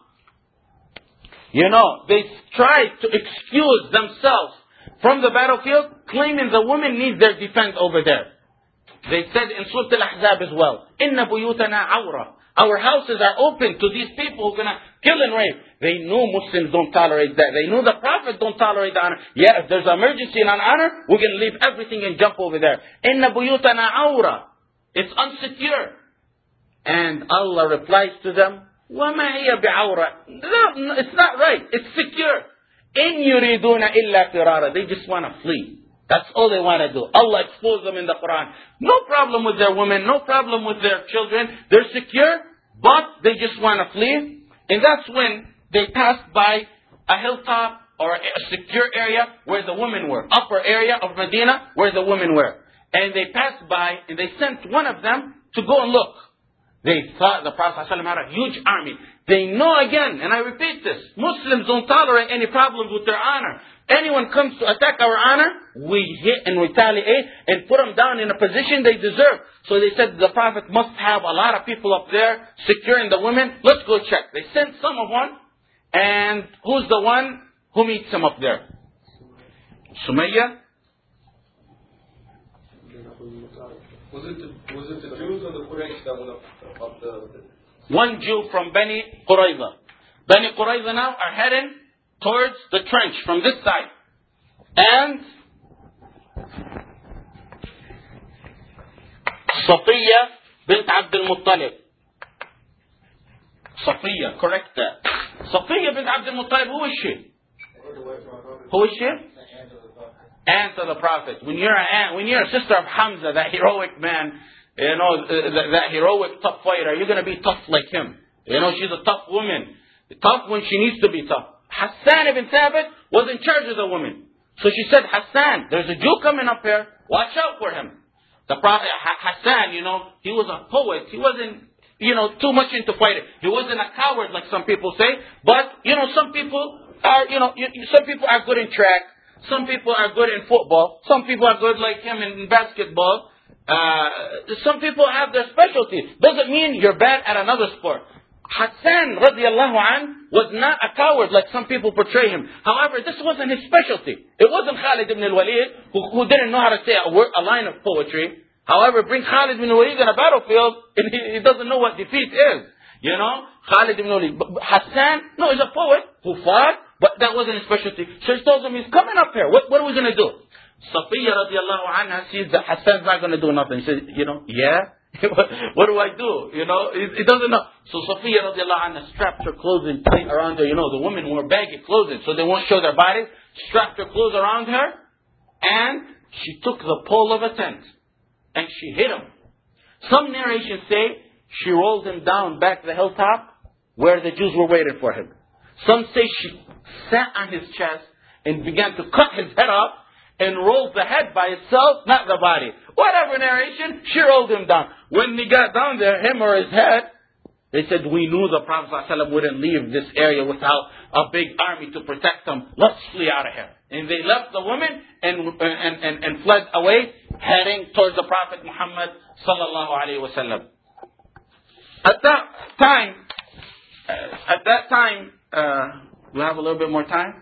They try to excuse themselves from the battlefield, claiming the women need their defense over there. They said in Surah Al-Ahzab as well, Inna buyutana awra. Our houses are open to these people who are going to kill and rape. They know Muslims don't tolerate that. They know the Prophet don't tolerate honor. Yeah, if there's an emergency and an honor, we're going to leave everything and jump over there. Inna buyutana awra. It's unsecure. And Allah replies to them, وَمَا هِيَ بِعَوْرَةٍ. No, it's not right. It's secure. إِن يُرِيدُونَ إِلَّا فِرَارًا. They just want to flee. That's all they want to do. Allah exposed them in the Quran. No problem with their women. No problem with their children. They're secure, but they just want to flee. And that's when they passed by a hilltop or a secure area where the women were. Upper area of Medina where the women were. And they passed by and they sent one of them to go and look. They thought the Prophet ﷺ had a huge army. They know again, and I repeat this, Muslims don't tolerate any problems with their honor. Anyone comes to attack our honor, we hit and retaliate and put them down in a position they deserve. So they said the Prophet must have a lot of people up there securing the women. Let's go check. They sent some of one, and who's the one who meets him up there? Sumayya? Was it the Jews or the Quraysh that went up the... One Jew from Bani Qurayza. Bani Qurayza now are heading towards the trench from this side. And Safiya bint Abdul Muttalib. Safiya, correct that. Safiya bint Abdul Muttalib, who is she? Who is she? Aunt of the Prophet. When you're a sister of Hamza, that heroic man, that heroic tough fighter, you're going to be tough like him. She's a tough woman. Tough when she needs to be tough. Hassan ibn Thabit was in charge of the women. So she said, Hassan, there's a Jew coming up here. Watch out for him. The Prophet, Hassan, he was a poet. He wasn't, too much into fighting. He wasn't a coward like some people say. But, some people are, some people are good in track. Some people are good in football. Some people are good like him in basketball. Some people have their specialty. Doesn't mean you're bad at another sport. Hassan radiallahu an was not a coward like some people portray him. However, this wasn't his specialty. It wasn't Khalid ibn al-Walid who didn't know how to say a line of poetry. However, bring Khalid ibn al-Walid in a battlefield and he doesn't know what defeat is. Khalid ibn al-Walid. Hassan, no, he's a poet who fought. But that wasn't his specialty. So he tells him, he's coming up here. What are we going to do? Safiya radiallahu anha sees that Hassan's not going to do nothing. He says, yeah. What do I do? You know, he doesn't know. So Safiya radiallahu anha strapped her clothing tight around her. You know, the women wore baggy clothing so they won't show their bodies. Strapped her clothes around her, and she took the pole of a tent and she hit him. Some narrations say she rolled him down back to the hilltop where the Jews were waiting for him. Some say she sat on his chest and began to cut his head off and rolled the head by itself, not the body. Whatever narration, she rolled him down. When he got down there, him or his head, they said, we knew the Prophet ﷺ wouldn't leave this area without a big army to protect them. Let's flee out of here. And they left the women and fled away, heading towards the Prophet Muhammad sallallahu alaihi wasallam. At that time, we have a little bit more time.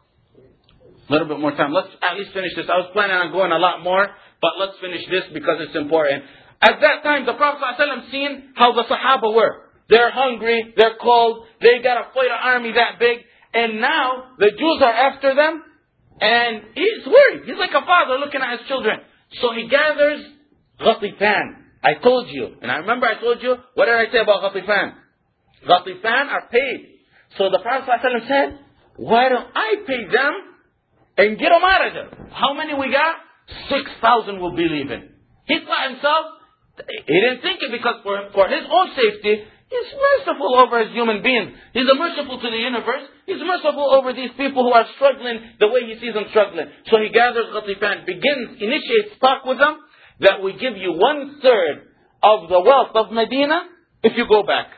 A little bit more time. Let's at least finish this. I was planning on going a lot more, but let's finish this because it's important. At that time, the Prophet ﷺ seen how the Sahaba were. They're hungry, they're cold, they got to fight an army that big, and now the Jews are after them, and he's worried. He's like a father looking at his children. So he gathers Ghatifan. I told you, and I remember I told you, what did I say about Ghatifan? Ghatifan are paid. So the Prophet ﷺ said, why don't I pay them and get them out of there? How many we got? 6,000 will be leaving. He thought himself, he didn't think it because for his own safety, he's merciful over his human beings. He's merciful to the universe. He's merciful over these people who are struggling the way he sees them struggling. So he gathers Ghatifan, initiates talk with them that we give you 1/3 of the wealth of Medina if you go back.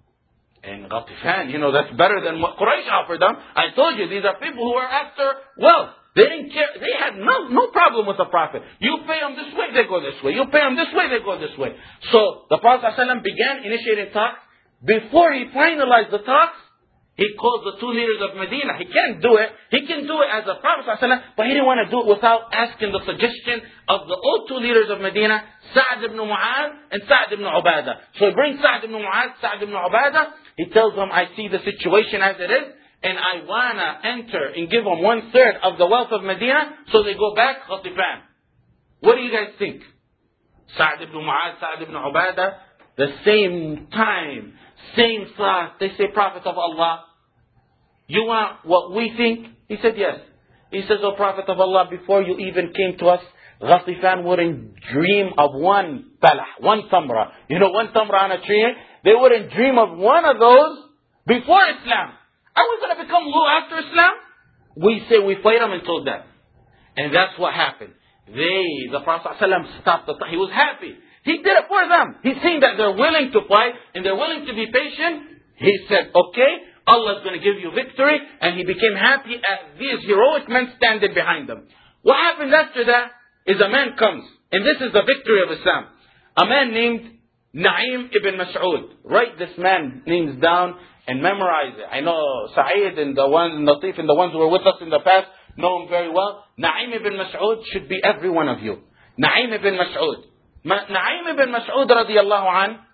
And Ghatifan, that's better than what Quraysh offered them. I told you, these are people who are after wealth. They didn't care. They had no problem with the Prophet. You pay them this way, they go this way. You pay them this way, they go this way. So the Prophet ﷺ began initiating talks. Before he finalized the talks, he called the 2 leaders of Medina. He can't do it. He can do it as a Prophet ﷺ, but he didn't want to do it without asking the suggestion of the old 2 leaders of Medina, Sa'd ibn Mu'adh and Sa'd ibn Ubadah. So he brings Sa'd ibn Mu'adh, Sa'd ibn Ubadah. He tells them, I see the situation as it is, and I want to enter and give them 1/3 of the wealth of Medina, so they go back Ghatifan. What do you guys think? Sa'd ibn Mu'adh, Sa'd ibn Ubadah, the same time, same thought. They say, Prophet of Allah, you want what we think? He said, yes. He says, O Prophet of Allah, before you even came to us, Ghatifan wouldn't dream of one balah, one tamra. One tamra on a tree. They wouldn't dream of one of those before Islam. Are we going to become low after Islam? We say we fight them until death. And that's what happened. The Prophet ﷺ stopped the time. He was happy. He did it for them. He's seen that they're willing to fight and they're willing to be patient. He said, okay, Allah is going to give you victory. And he became happy at these heroic men standing behind them. What happens after that is a man comes. And this is the victory of Islam. A man named Na'im ibn Mas'ud. Write this man names down and memorize it. I know Sa'id and Latif and the ones who were with us in the past know him very well. Na'im ibn Mas'ud should be every one of you. Na'im ibn Mas'ud. Na'im ibn Mas'ud radiyallahu an.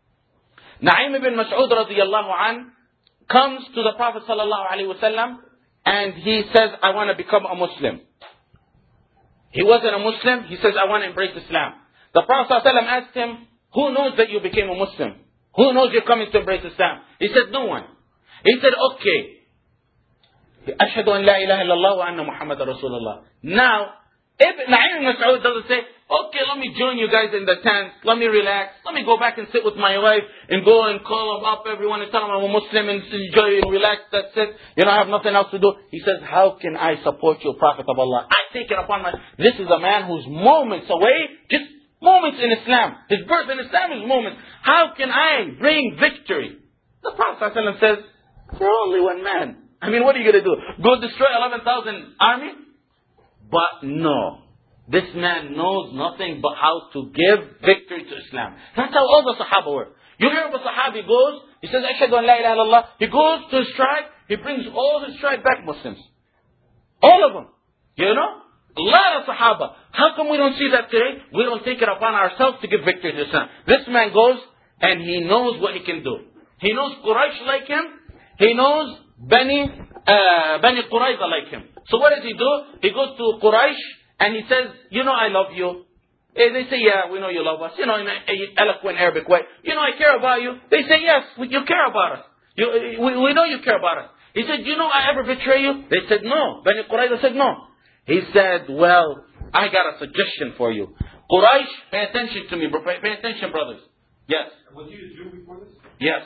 Na'im ibn Mas'ud radiyallahu an comes to the Prophet sallallahu alaihi wasallam and he says, I want to become a Muslim. He wasn't a Muslim. He says, I want to embrace Islam. The Prophet sallallahu alaihi wasallam asked him, who knows that you became a Muslim? Who knows you're coming to embrace Islam? He said, no one. He said, okay. Ashhadu an la ilaha illallah wa anna Muhammadan Rasulullah. Now, Na'im ibn Mas'ud doesn't say, okay, let me join you guys in the tent. Let me relax. Let me go back and sit with my wife and go and call them up everyone and tell them I'm a Muslim and enjoy and relax. That's it. I have nothing else to do. He says, how can I support you, Prophet of Allah? I take it upon myself. This is a man who's moments away, just moments in Islam. His birth in Islam is moments. How can I bring victory? The Prophet ﷺ says, you're only one man. What are you going to do? Go destroy 11,000 army? But no. This man knows nothing but how to give victory to Islam. That's how all the Sahaba were. You hear if a Sahabi goes, he says, Ashhadu an la ilaha illallah. He goes to his tribe, he brings all his tribe back Muslims. All of them. A lot of Sahaba. How come we don't see that today? We don't take it upon ourselves to give victory to Islam. This man goes and he knows what he can do. He knows Quraysh like him. He knows Bani Qurayza like him. So what does he do? He goes to Quraysh and he says, I love you. They say, yeah, we know you love us. In an eloquent Arabic way. I care about you. They say, yes, you care about us. We know you care about us. He said, do you know I ever betray you? They said, no. Bani Qurayza said, no. He said, well, I got a suggestion for you. Quraysh, pay attention to me, bro. Pay attention, brothers. Yes. Was he a Jew before this? Yes.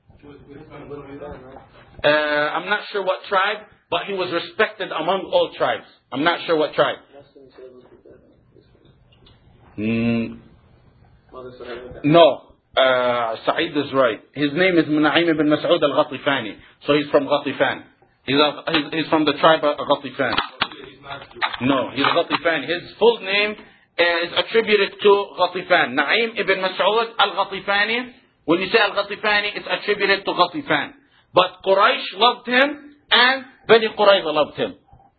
I'm not sure what tribe, but he was respected among all tribes. I'm not sure what tribe. No. Sa'id is right. His name is Na'im ibn Mas'ud al-Ghatifani. So he's from Ghatifan. He's from the tribe of Ghatifan. No, he's Ghatifan. His full name is attributed to Ghatifan. Na'im ibn Mas'ud al-Ghatifani. When you say al-Ghatifani, it's attributed to Ghatifan. But Quraysh loved him and Bani Qurayza loved him.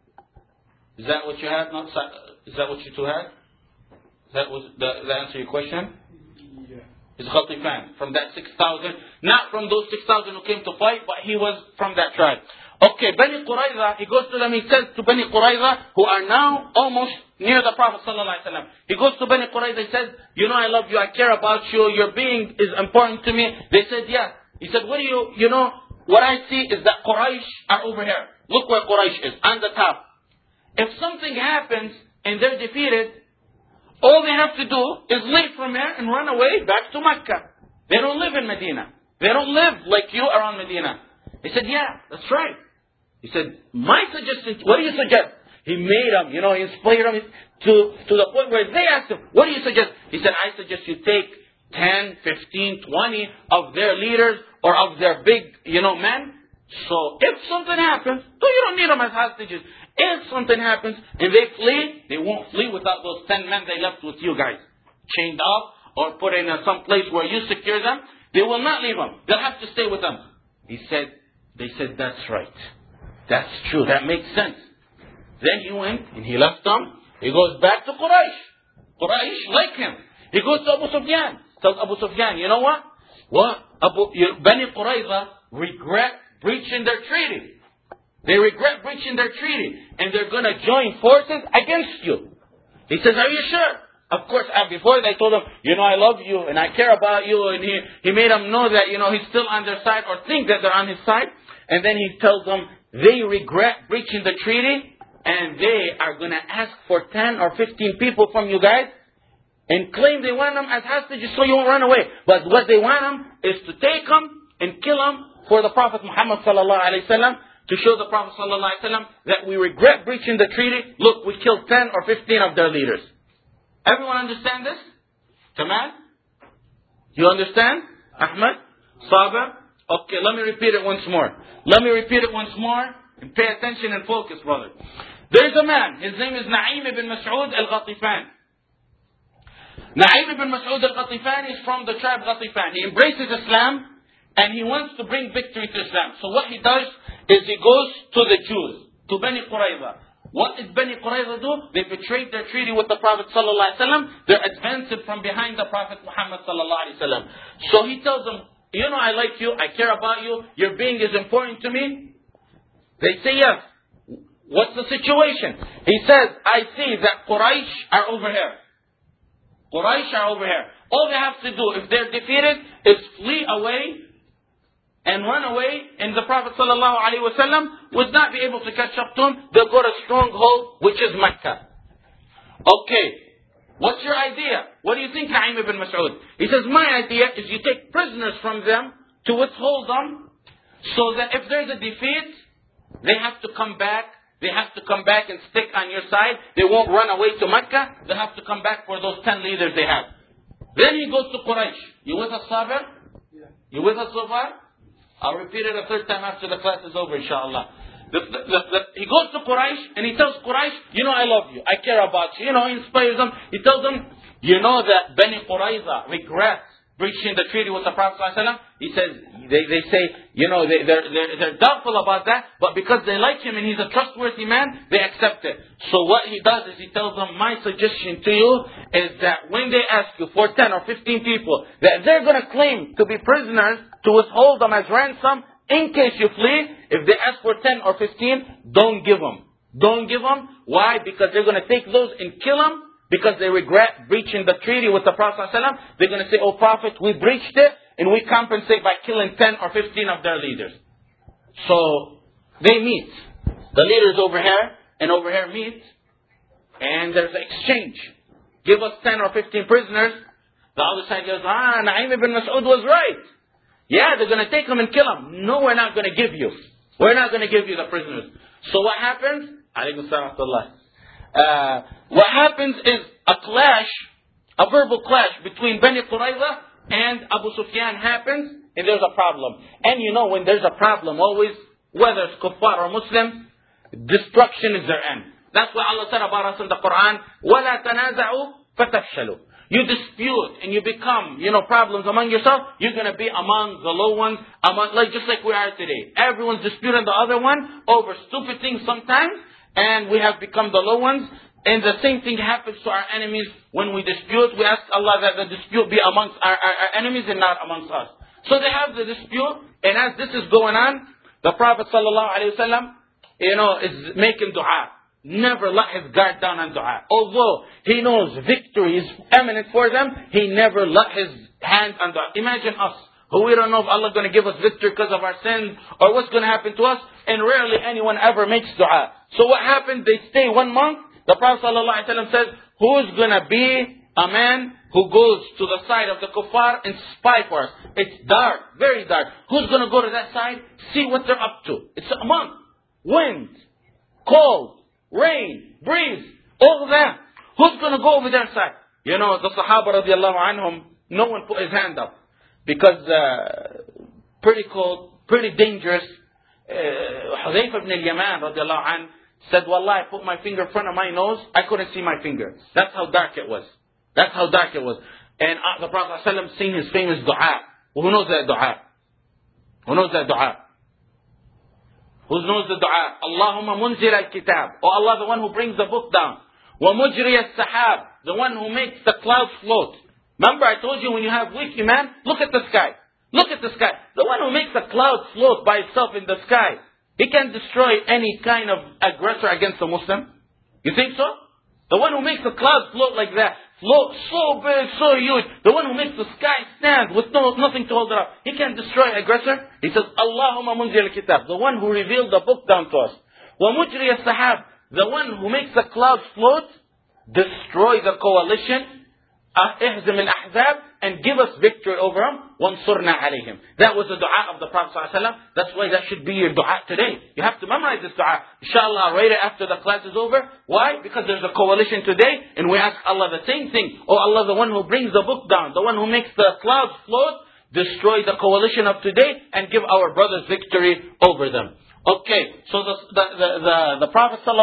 Is that what you had? Is that what you two had? That answer your question? Is Ghatifan from that 6,000, not from those 6,000 who came to fight, but he was from that tribe. Okay, Bani Qurayza, he goes to them, he says to Bani Qurayza, who are now almost near the Prophet ﷺ. He goes to Bani Qurayza, he says, I love you, I care about you, your being is important to me. They said, yes. He said, what I see is that Quraysh are over here. Look where Quraysh is, on the top. If something happens and they're defeated, all they have to do is leave from here and run away back to Mecca. They don't live in Medina. They don't live like you around Medina. He said, yeah, that's right. He said, my suggestion, what do you suggest? He made them, he inspired them to the point where they asked him, what do you suggest? He said, I suggest you take 10, 15, 20 of their leaders or of their big, men. So if something happens, you don't need them as hostages. If something happens and they flee, they won't flee without those 10 men they left with you guys. Chained up or put in some place where you secure them. They will not leave them. They'll have to stay with them. They said, that's right. That's true. That makes sense. Then he went and he left them. He goes back to Quraysh. Quraysh like him. He goes to Abu Sufyan. Tells Abu Sufyan, you know what? Bani Qurayza regret breaching their treaty. They regret breaching their treaty. And they're going to join forces against you. He says, are you sure? Of course, before they told him, I love you and I care about you. And he made them know that, he's still on their side or think that they're on his side. And then he tells them, they regret breaching the treaty. And they are going to ask for 10 or 15 people from you guys. And claim they want them as hostages so you won't run away. But what they want them is to take them and kill them for the Prophet Muhammad sallallahu alaihi wasallam. To show the Prophet ﷺ that we regret breaching the treaty. Look, we killed 10 or 15 of their leaders. Everyone understand this? Tamam? You understand? Ahmed? Sabir? Okay, let me repeat it once more. And pay attention and focus, brother. There's a man. His name is Na'im ibn Mas'ud al-Ghatifan. Na'im ibn Mas'ud al-Ghatifan is from the tribe Ghatifan. He embraces Islam and he wants to bring victory to Islam. So what he does is he goes to the Jews, to Bani Qurayza. What did Bani Qurayza do? They betrayed their treaty with the Prophet ﷺ. They're advancing from behind the Prophet Muhammad ﷺ. So he tells them, I like you, I care about you, your being is important to me. They say yes. What's the situation? He says, I see that Quraysh are over here. All they have to do, if they're defeated, is flee away and run away, and the Prophet ﷺ would not be able to catch up to him. They'll go to a stronghold, which is Mecca. Okay, what's your idea? What do you think, Na'im ibn Mas'ud? He says, my idea is you take prisoners from them to withhold them, so that if there's a defeat, they have to come back. They have to come back and stick on your side. They won't run away to Mecca. They have to come back for those 10 leaders they have. Then he goes to Quraysh. You with us, Sabir? Yeah. You with us so far? I'll repeat it a third time after the class is over, inshallah. He goes to Quraysh and he tells Quraysh, I love you. I care about you. He inspires them. He tells them, that Bani Qurayza regrets breaching the treaty with the Prophet ﷺ. He says, they say, they're doubtful about that, but because they like him and he's a trustworthy man, they accept it. So what he does is he tells them, my suggestion to you is that when they ask you for 10 or 15 people, that they're going to claim to be prisoners to withhold them as ransom in case you flee. If they ask for 10 or 15, don't give them. Don't give them. Why? Because they're going to take those and kill them because they regret breaching the treaty with the Prophet ﷺ, they're going to say, "Oh Prophet, we breached it, and we compensate by killing 10 or 15 of their leaders." So they meet. The leaders over here and over here meet, and there's an exchange. Give us 10 or 15 prisoners. The other side goes, Na'im ibn Mas'ud was right. Yeah, they're going to take them and kill them. No, we're not going to give you. We're not going to give you the prisoners. So what happens? What happens is a clash, a verbal clash between Bani Qurayza and Abu Sufyan happens, and there's a problem. And you know, when there's a problem, always, whether it's kuffar or Muslim, destruction is their end. That's why Allah said about us in the Quran, وَلَا تَنَازَعُوا فَتَفْشَلُوا. You dispute and you become, problems among yourself, you're going to be among the low ones, just like we are today. Everyone's disputing the other one over stupid things sometimes, and we have become the low ones. And the same thing happens to our enemies when we dispute. We ask Allah that the dispute be amongst our enemies and not amongst us. So they have the dispute, and as this is going on, the Prophet ﷺ, is making dua. Never let his guard down on dua. Although he knows victory is imminent for them, he never let his hand on dua. Imagine us, who we don't know if Allah is going to give us victory because of our sins, or what's going to happen to us, and rarely anyone ever makes dua. So what happened? They stay 1 month. The Prophet ﷺ says, who's going to be a man who goes to the side of the kuffar and spy for us? It's dark, very dark. Who's going to go to that side? See what they're up to. It's a month. Wind, cold, rain, breeze, all of that. Who's going to go over their side? The Sahaba radiallahu anhum, no one put his hand up. Because pretty cold, pretty dangerous. Hudayfa ibn al-Yaman radiallahu anhu said, Wallah, I put my finger in front of my nose, I couldn't see my finger. That's how dark it was. That's how dark it was. And the Prophet ﷺ sing his famous dua. Who knows that dua? Who knows that dua? Who knows the dua? Allahumma munzil al-kitab. Oh Allah, the one who brings the book down. Wa mujri al-sahab. The one who makes the clouds float. Remember I told you when you have weak iman, look at the sky. Look at the sky. The one who makes the clouds float by itself in the sky. He can destroy any kind of aggressor against a Muslim. You think so? The one who makes the clouds float like that, float so big, so huge. The one who makes the sky stand with nothing to hold it up. He can destroy aggressor. He says, Allahumma munzil al-kitab. The one who revealed the book down to us. Wa mujri al-sahab. The one who makes the clouds float, destroy the coalition. Ihzim al-ahzab, and give us victory over them. Wansurna alayhim. That was the dua of the Prophet ﷺ. That's why that should be your dua today. You have to memorize this dua. Inshallah, right after the class is over. Why? Because there's a coalition today, and we ask Allah the same thing. Oh Allah, the one who brings the book down, the one who makes the clouds float, destroy the coalition of today, and give our brothers victory over them. Okay, so the Prophet ﷺ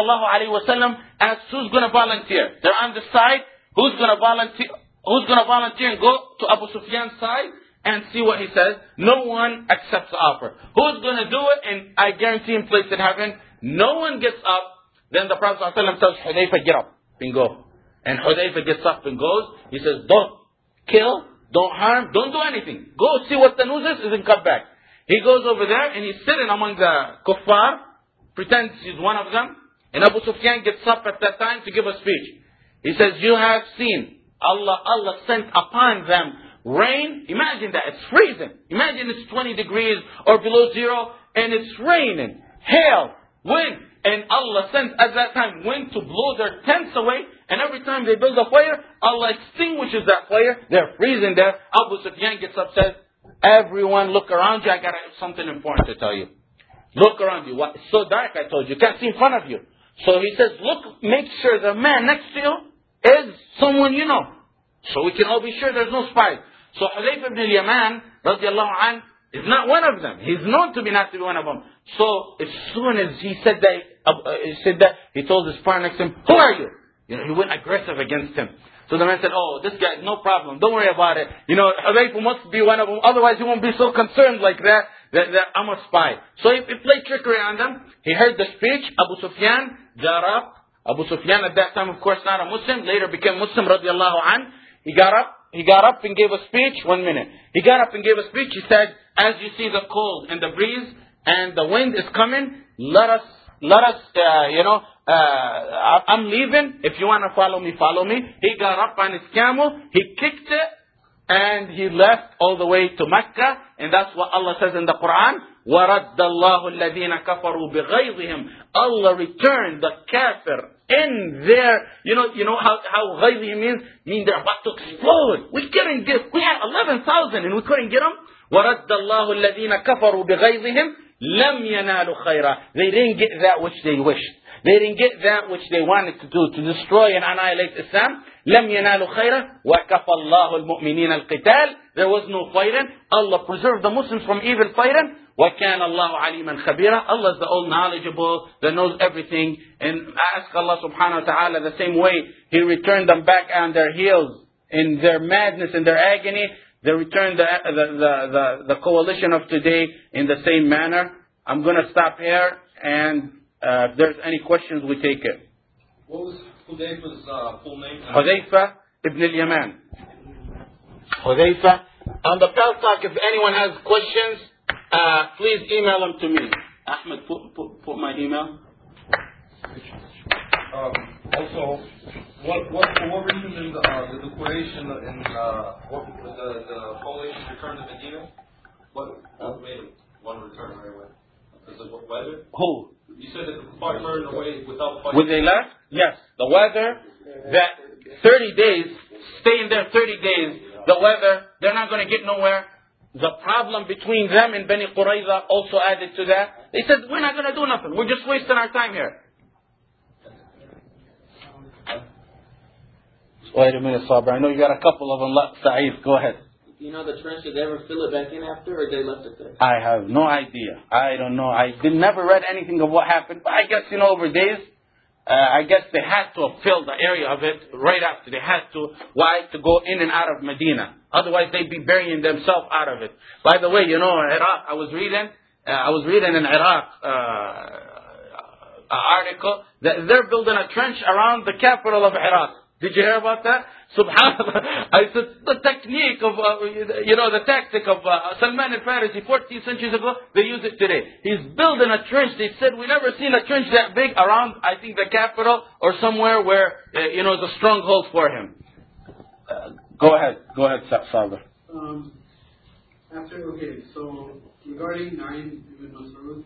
asks, who's going to volunteer? They're on the side. Who's going to volunteer? Who's going to volunteer and go to Abu Sufyan's side and see what he says? No one accepts the offer. Who's going to do it? And I guarantee in place in heaven, no one gets up. Then the Prophet ﷺ tells Hudayfa, get up and go. And Hudayfa gets up and goes. He says, don't kill, don't harm, don't do anything. Go see what the news is and come back. He goes over there and he's sitting among the kuffar, pretends he's one of them. And Abu Sufyan gets up at that time to give a speech. He says, you have seen Allah sent upon them rain. Imagine that, it's freezing. Imagine it's 20 degrees or below zero and it's raining. Hail, wind. And Allah sends at that time wind to blow their tents away. And every time they build a fire, Allah extinguishes that fire. They're freezing there. Abu Sufyan gets up, says, everyone look around you. I got something important to tell you. Look around you. What? It's so dark, I told you. You can't see in front of you. So he says, look, make sure the man next to you is someone you know. So we can all be sure there's no spies. So Hudayfa ibn al-Yaman, radiallahu anh, is not one of them. He's known to be not to be one of them. So as soon as he said that, he told his partner next to him, who are you? He went aggressive against him. So the man said, oh, this guy, no problem. Don't worry about it. Hudayfa must be one of them. Otherwise he won't be so concerned like that I'm a spy. So he played trickery on them. He heard the speech. Abu Sufyan got up. Abu Sufyan at that time, of course, not a Muslim. Later became Muslim, radiallahu anh. He got up and gave a speech. 1 minute. He got up and gave a speech. He said, as you see the cold and the breeze and the wind is coming, let us I'm leaving. If you want to follow me, follow me. He got up on his camel. He kicked it. And he left all the way to Mecca. And that's what Allah says in the Quran. وَرَدَّ اللَّهُ الَّذِينَ كَفَرُوا بِغَيْظِهِمْ. Allah returned the kafir in their, you know how غَيْظِهِم means? Mean they're about to explode. We had 11,000 and we couldn't get them. وَرَدَّ اللَّهُ الَّذِينَ كَفَرُوا بِغَيْظِهِمْ لَمْ يَنَالُوا خَيْرًا. They didn't get that which they wished. They didn't get that which they wanted to do, to destroy and annihilate Islam. لم ينالوا خيرا وكفى الله المؤمنين القتال. There was no fighting. Allah preserved the Muslims from evil fighting. وكان الله عليما خبيرا. Allah is the all knowledgeable, that knows everything. And ask Allah subhanahu wa ta'ala the same way He returned them back on their heels in their madness, in their agony. They returned the coalition of today in the same manner. I'm going to stop here, and if there's any questions, we take it. What was Hudayfa's full name? Hudayfa ibn al-Yaman. Hudayfa. On the Pal Talk, if anyone has questions, please email them to me. Ahmed, put my email. Also, what reason did the Quraysh and the coalition return to Medina? What made them want to return right away? Is it weather? Who? You said that the Kuffar turned away without fighting. When they left? Yes. The weather, that 30 days, staying there 30 days, the weather, they're not going to get nowhere. The problem between them and Bani Qurayza also added to that. They said, we're not going to do nothing. We're just wasting our time here. Wait a minute, Sabra. I know you got a couple of them left. Saeed, go ahead. You know the trench, did they ever fill it back in after, or they left it there? I have no idea. I don't know. I never read anything of what happened. But I guess, over days, I guess they had to have filled the area of it right after. They had to. Why? To go in and out of Medina. Otherwise, they'd be burying themselves out of it. By the way, Iraq, I was reading in Iraq an article that they're building a trench around the capital of Iraq. Did you hear about that? Subhanallah. I said, the technique of, the tactic of Salman al-Farisi 14 centuries ago, they use it today. He's building a trench. They said, we never seen a trench that big around, I think, the capital or somewhere where, it's a stronghold for him. Go ahead, Sabr. So regarding Naim ibn Mas'ud,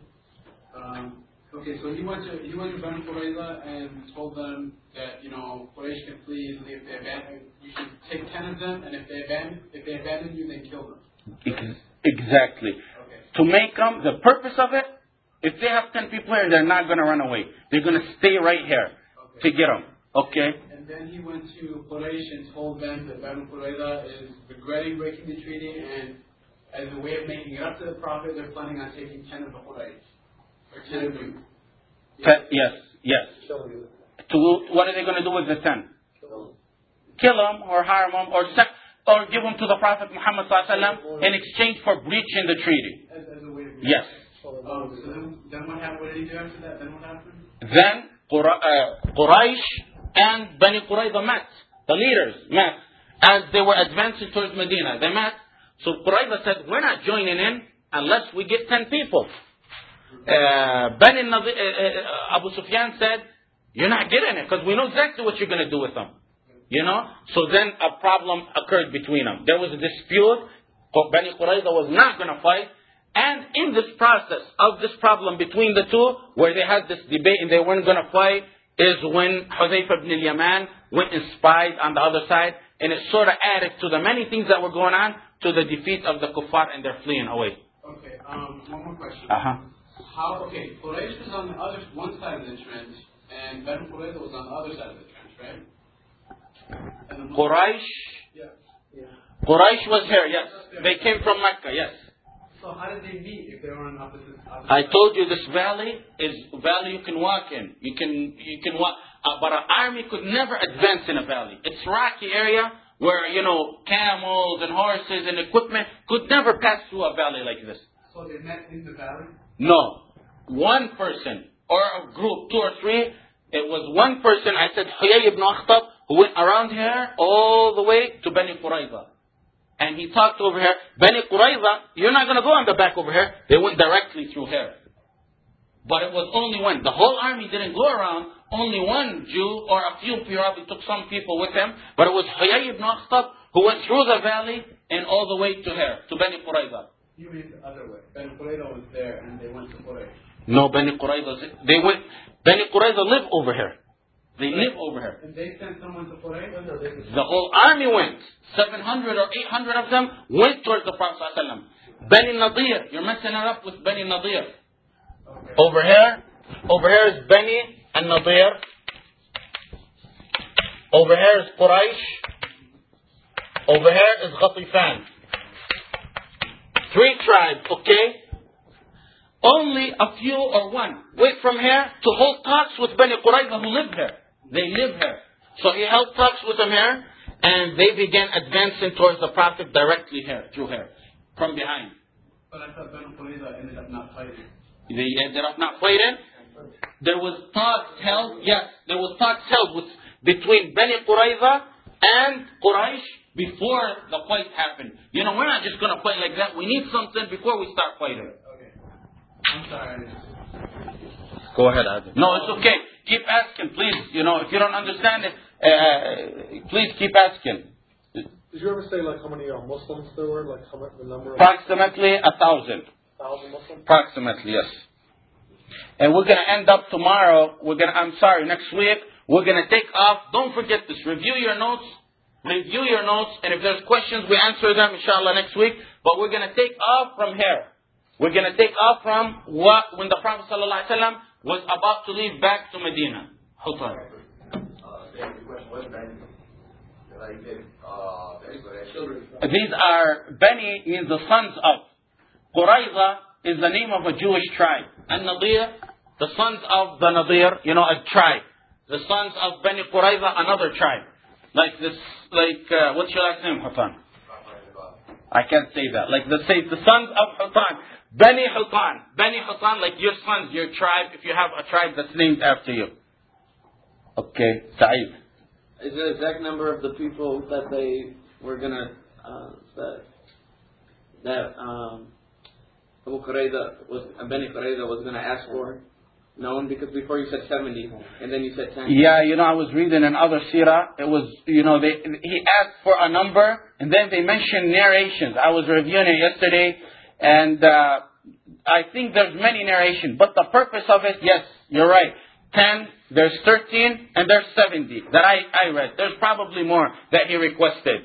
so he went to Banu Qurayza and told them that, Quraysh can flee easily if they abandon. You should take 10 of them, and if they abandon you, then kill them. Exactly. Okay. To make them, the purpose of it, if they have 10 people here, they're not going to run away. They're going to stay right here to get them. Okay? And then he went to Quraysh and told them that Banu Qurayza is regretting breaking the treaty, and as a way of making it up to the Prophet, they're planning on taking 10 of the Quraysh. Or 10 of you. Yes. What are they going to do with the 10? Kill them or harm them or give them to the Prophet Muhammad ﷺ in exchange for breaching the treaty. As a way of yes. So then what happened? What did he do after that? Then what happened? Then Quraysh and Bani Qurayza met. The leaders met as they were advancing towards Medina. They met. So Qurayza said, we're not joining in unless we get 10 people. Abu Sufyan said, you're not getting it because we know exactly what you're going to do with them. So then a problem occurred between them. There was a dispute. Bani Qurayza was not going to fight. And in this process of this problem between the two, where they had this debate and they weren't going to fight, is when Hudayfa ibn al-Yaman went and spied on the other side. And it sort of added to the many things that were going on to the defeat of the kuffar and their fleeing away. Okay, one more question. Quraysh was on the one side of the trench, and Banu Qurayza was on the other side of the trench, right? Quraysh was here, yes. They came from Mecca, yes. So how did they meet if they were on opposite I told you this valley is a valley you can walk in. You can walk, but an army could never advance in a valley. It's a rocky area where, camels and horses and equipment could never pass through a valley like this. So they met in the valley? No. One person or a group, 2 or 3. It was one person, I said, Huyay ibn Akhtab, who went around here all the way to Bani Qurayza. And he talked over here. Bani Qurayza, you're not going to go on the back over here. They went directly through here. But it was only one. The whole army didn't go around. Only one Jew or a few probably took some people with him. But it was Huyay ibn Akhtab who went through the valley and all the way to here, to Bani Qurayza. You mean the other way. Ben Qurayza was there and they went to Quraysh. No, Bani Qurayza. Bani Qurayza live over here. They live over here. And they sent someone to Quraysh? The whole army went. 700 or 800 of them went towards the Prophet ﷺ. Bani Nadir. You're messing it up with Bani Nadir. Okay. Over here is Bani and Nadir. Over here is Quraysh. Over here is Ghatifan. 3 tribes, okay? Only a few or one went from here to hold talks with Bani Qurayza who live here. They live here. So he held talks with them here, and they began advancing towards the Prophet directly here, through here, from behind. But I thought Ben Qurayza ended up not fighting. They ended up not fighting. There was talks held, yes, there was talks held between Bani Qurayza and Quraysh before the fight happened. You know, we're not just going to fight like that. We need something before we start fighting. Okay. I'm sorry. Go ahead, Adam. No, it's okay. Keep asking, please. You know, if you don't understand it, please keep asking. Did you ever say like how many Muslims there were? Like how much the number? Approximately 1,000. 1,000 Muslims. Approximately, yes. And we're going to end up tomorrow. Next week, we're going to take off. Don't forget this. Review your notes. And if there's questions, we answer them, inshallah, next week. But we're going to take off from here. We're going to take off from when the Prophet ﷺ was about to leave back to Medina. Hutan. These are Bani means the sons of. Qurayza is the name of a Jewish tribe. And Nadir, the sons of the Nadir, a tribe. The sons of Bani Qurayza, another tribe. What's your last name, Hutan? I can't say that. The sons of Hutan. Bani Hutan, like your sons, your tribe, if you have a tribe that's named after you. Okay, Sa'id. Is the exact number of the people that they were gonna Bani Qurayza was gonna ask for known? Because before you said 70 and then you said 10. Yeah, I was reading another seerah. It was, he asked for a number and then they mentioned narrations. I was reviewing it yesterday and I think there's many narrations. But the purpose of it, yes, you're right. 10, there's 13, and there's 70 that I read. There's probably more that he requested.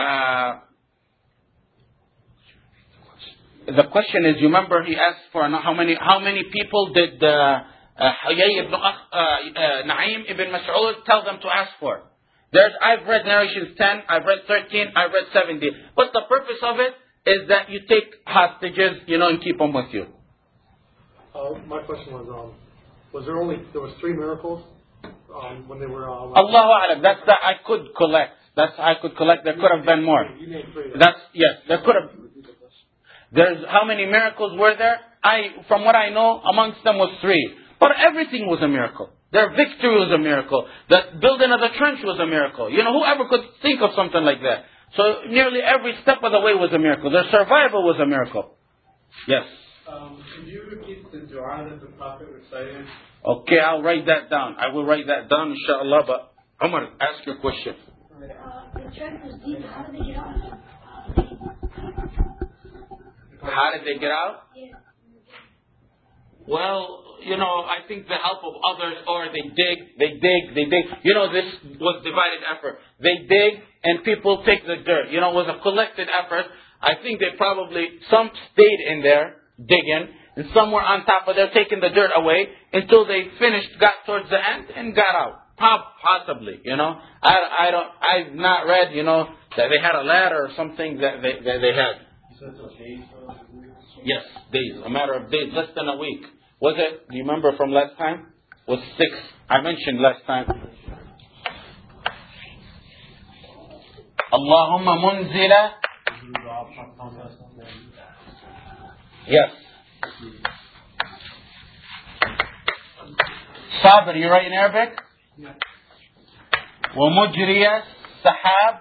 The question is, you remember he asked for how many people did Huyay ibn Na'im ibn Mas'ud tell them to ask for? I've read narrations 10, I've read 13, I've read 70. But the purpose of it is that you take hostages, and keep them with you. My question was there was 3 miracles when they were? Allahu A'lam. That's that I could collect. I could collect. There could have been more. You named 3. Yes. There could have. There's how many miracles were there? From what I know, amongst them was 3. But everything was a miracle. Their victory was a miracle. The building of the trench was a miracle. Whoever could think of something like that. So nearly every step of the way was a miracle. Their survival was a miracle. Yes. Can you repeat the dua that the Prophet recited? Okay, I'll write that down. I will write that down, inshallah. But Umar, ask your question. The trench was deep. How did they get out? How did they get out? Yeah. Well, I think the help of others, or they dig. This was divided effort. They dig and people take the dirt. It was a collected effort. I think some stayed in there digging, and some were on top of there taking the dirt away until they finished, got towards the end, and got out. Possibly, I've not read, that they had a ladder or something that they had. Yes, days. A matter of days, less than a week. Was it? Do you remember from last time? Was 6. I mentioned last time. Allahumma munzila. Yes. Sabr, you write in Arabic? Yeah. Wa mujriya sahab.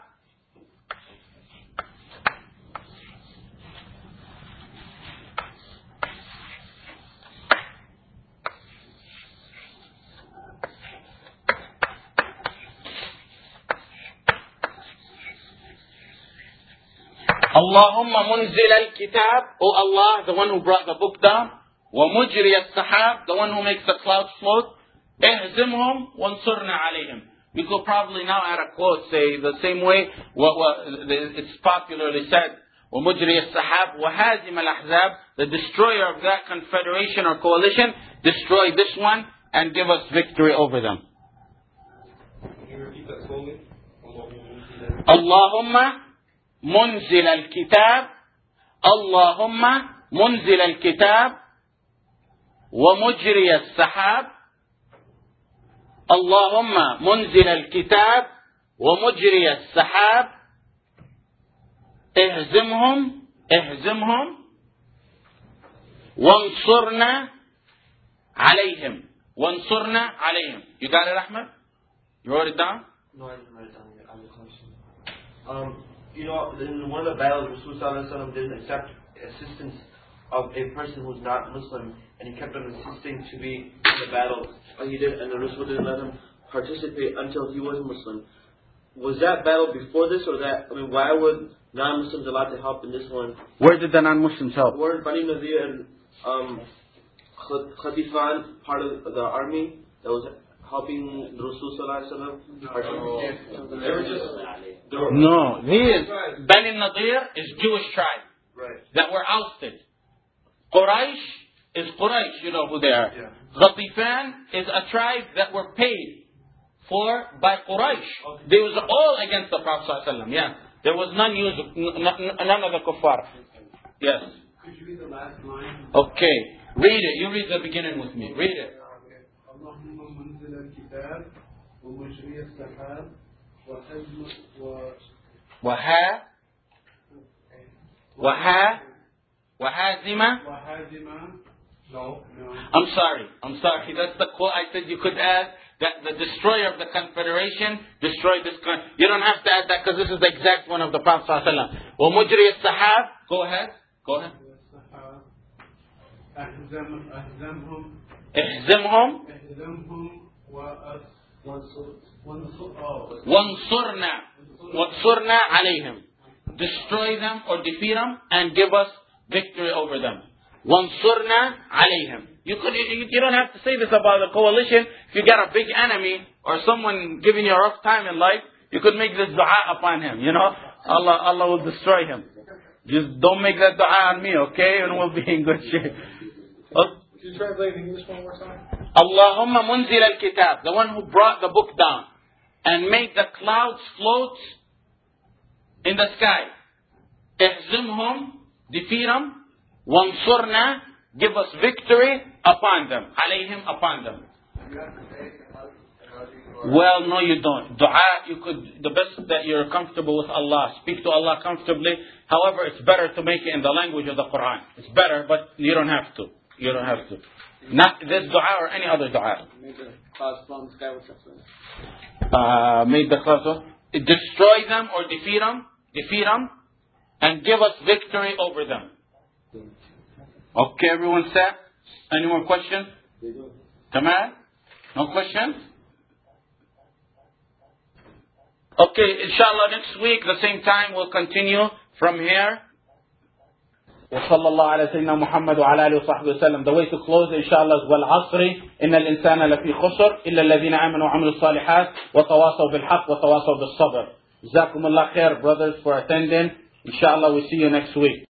Allahumma munzil al-kitab, O Allah, the one who brought the book down. Wa mujri al-sahab, the one who makes the clouds float. Ihzimhum wansurna alayhim. We could probably now add a quote, say the same way it's popularly said. Wa mujri al-sahab wa hazim al-ahzab, the destroyer of that confederation or coalition, destroy this one and give us victory over them. Can you repeat that slowly? Allahumma munzil al-kitab, Allahumma munzil al-kitab, wa mujri al-sahab, Allahumma munzil al-kitab, wa mujri al-sahab, ihzimhum, wansurna alayhim. Wansurna alayhim. You got it, Ahmed? You wrote it down? No, I didn't write it down yet. I have a question. You know, in one of the battles, Rasul didn't accept assistance of a person who's not Muslim, and he kept on insisting to be in the battle. He did, and the Rasul didn't let him participate until he was Muslim. Was that battle before this, or that? I mean, why were non-Muslims allowed to help in this one? Where did the non-Muslims help? Were Bani Nadir and Khatifan part of the army that was helping the Rasul They were just... No, Bani Nadir is Jewish tribe. Right. That were ousted. Quraysh is Quraysh, you know who they are. Yeah. Ghatifan is a tribe that were paid for by Quraysh. Okay. They was all against the Prophet ﷺ. Yeah. There was none of the kuffar. Yes. Could you read the last line? Okay. Read it. You read the beginning with me. Read it. Allahumma munzil al-kitab wa mujri al-sahab wa Wahazima. No. I'm sorry. That's the quote I said you could add. That the destroyer of the confederation destroyed this. You don't have to add that because this is the exact one of the Prophet ﷺ. Wa mujri al-sahab. Go ahead. Ihzimhum. Wansurna alayhim. Destroy them or defeat them and give us victory over them. Wansurna alayhim. You don't have to say this about the coalition. If you got a big enemy or someone giving you a rough time in life, you could make this dua upon him. You know, Allah will destroy him. Just don't make that dua on me, okay? And we'll be in good shape. Could you translate in English one more time? Allahumma munzil al-kitab, the one who brought the book down and made the clouds float in the sky. Ihzimhum, defeat them. Wansurna, give us victory upon them. Alayhim, upon them. Well, no, you don't. Dua, the best that you're comfortable with Allah. Speak to Allah comfortably. However, it's better to make it in the language of the Quran. It's better, but you don't have to. Not this dua or any other dua. Make the clouds flow in the sky. What's up? Made the clouds. Destroy them or defeat them, and give us victory over them. Okay, everyone set? Any more questions? Tamam? No questions? Okay, inshallah next week, the same time, we'll continue from here. وصلى الله على سيدنا محمد وعلى آله وصحبه وسلم. The way to close inshallah is والعصر إن الإنسان لفي خسر إلا الذين آمنوا وعملوا الصالحات وتواصوا بالحق وتواصوا بالصبر. جزاكم الله خير, brothers, for attending. Inshallah, we'll see you next week.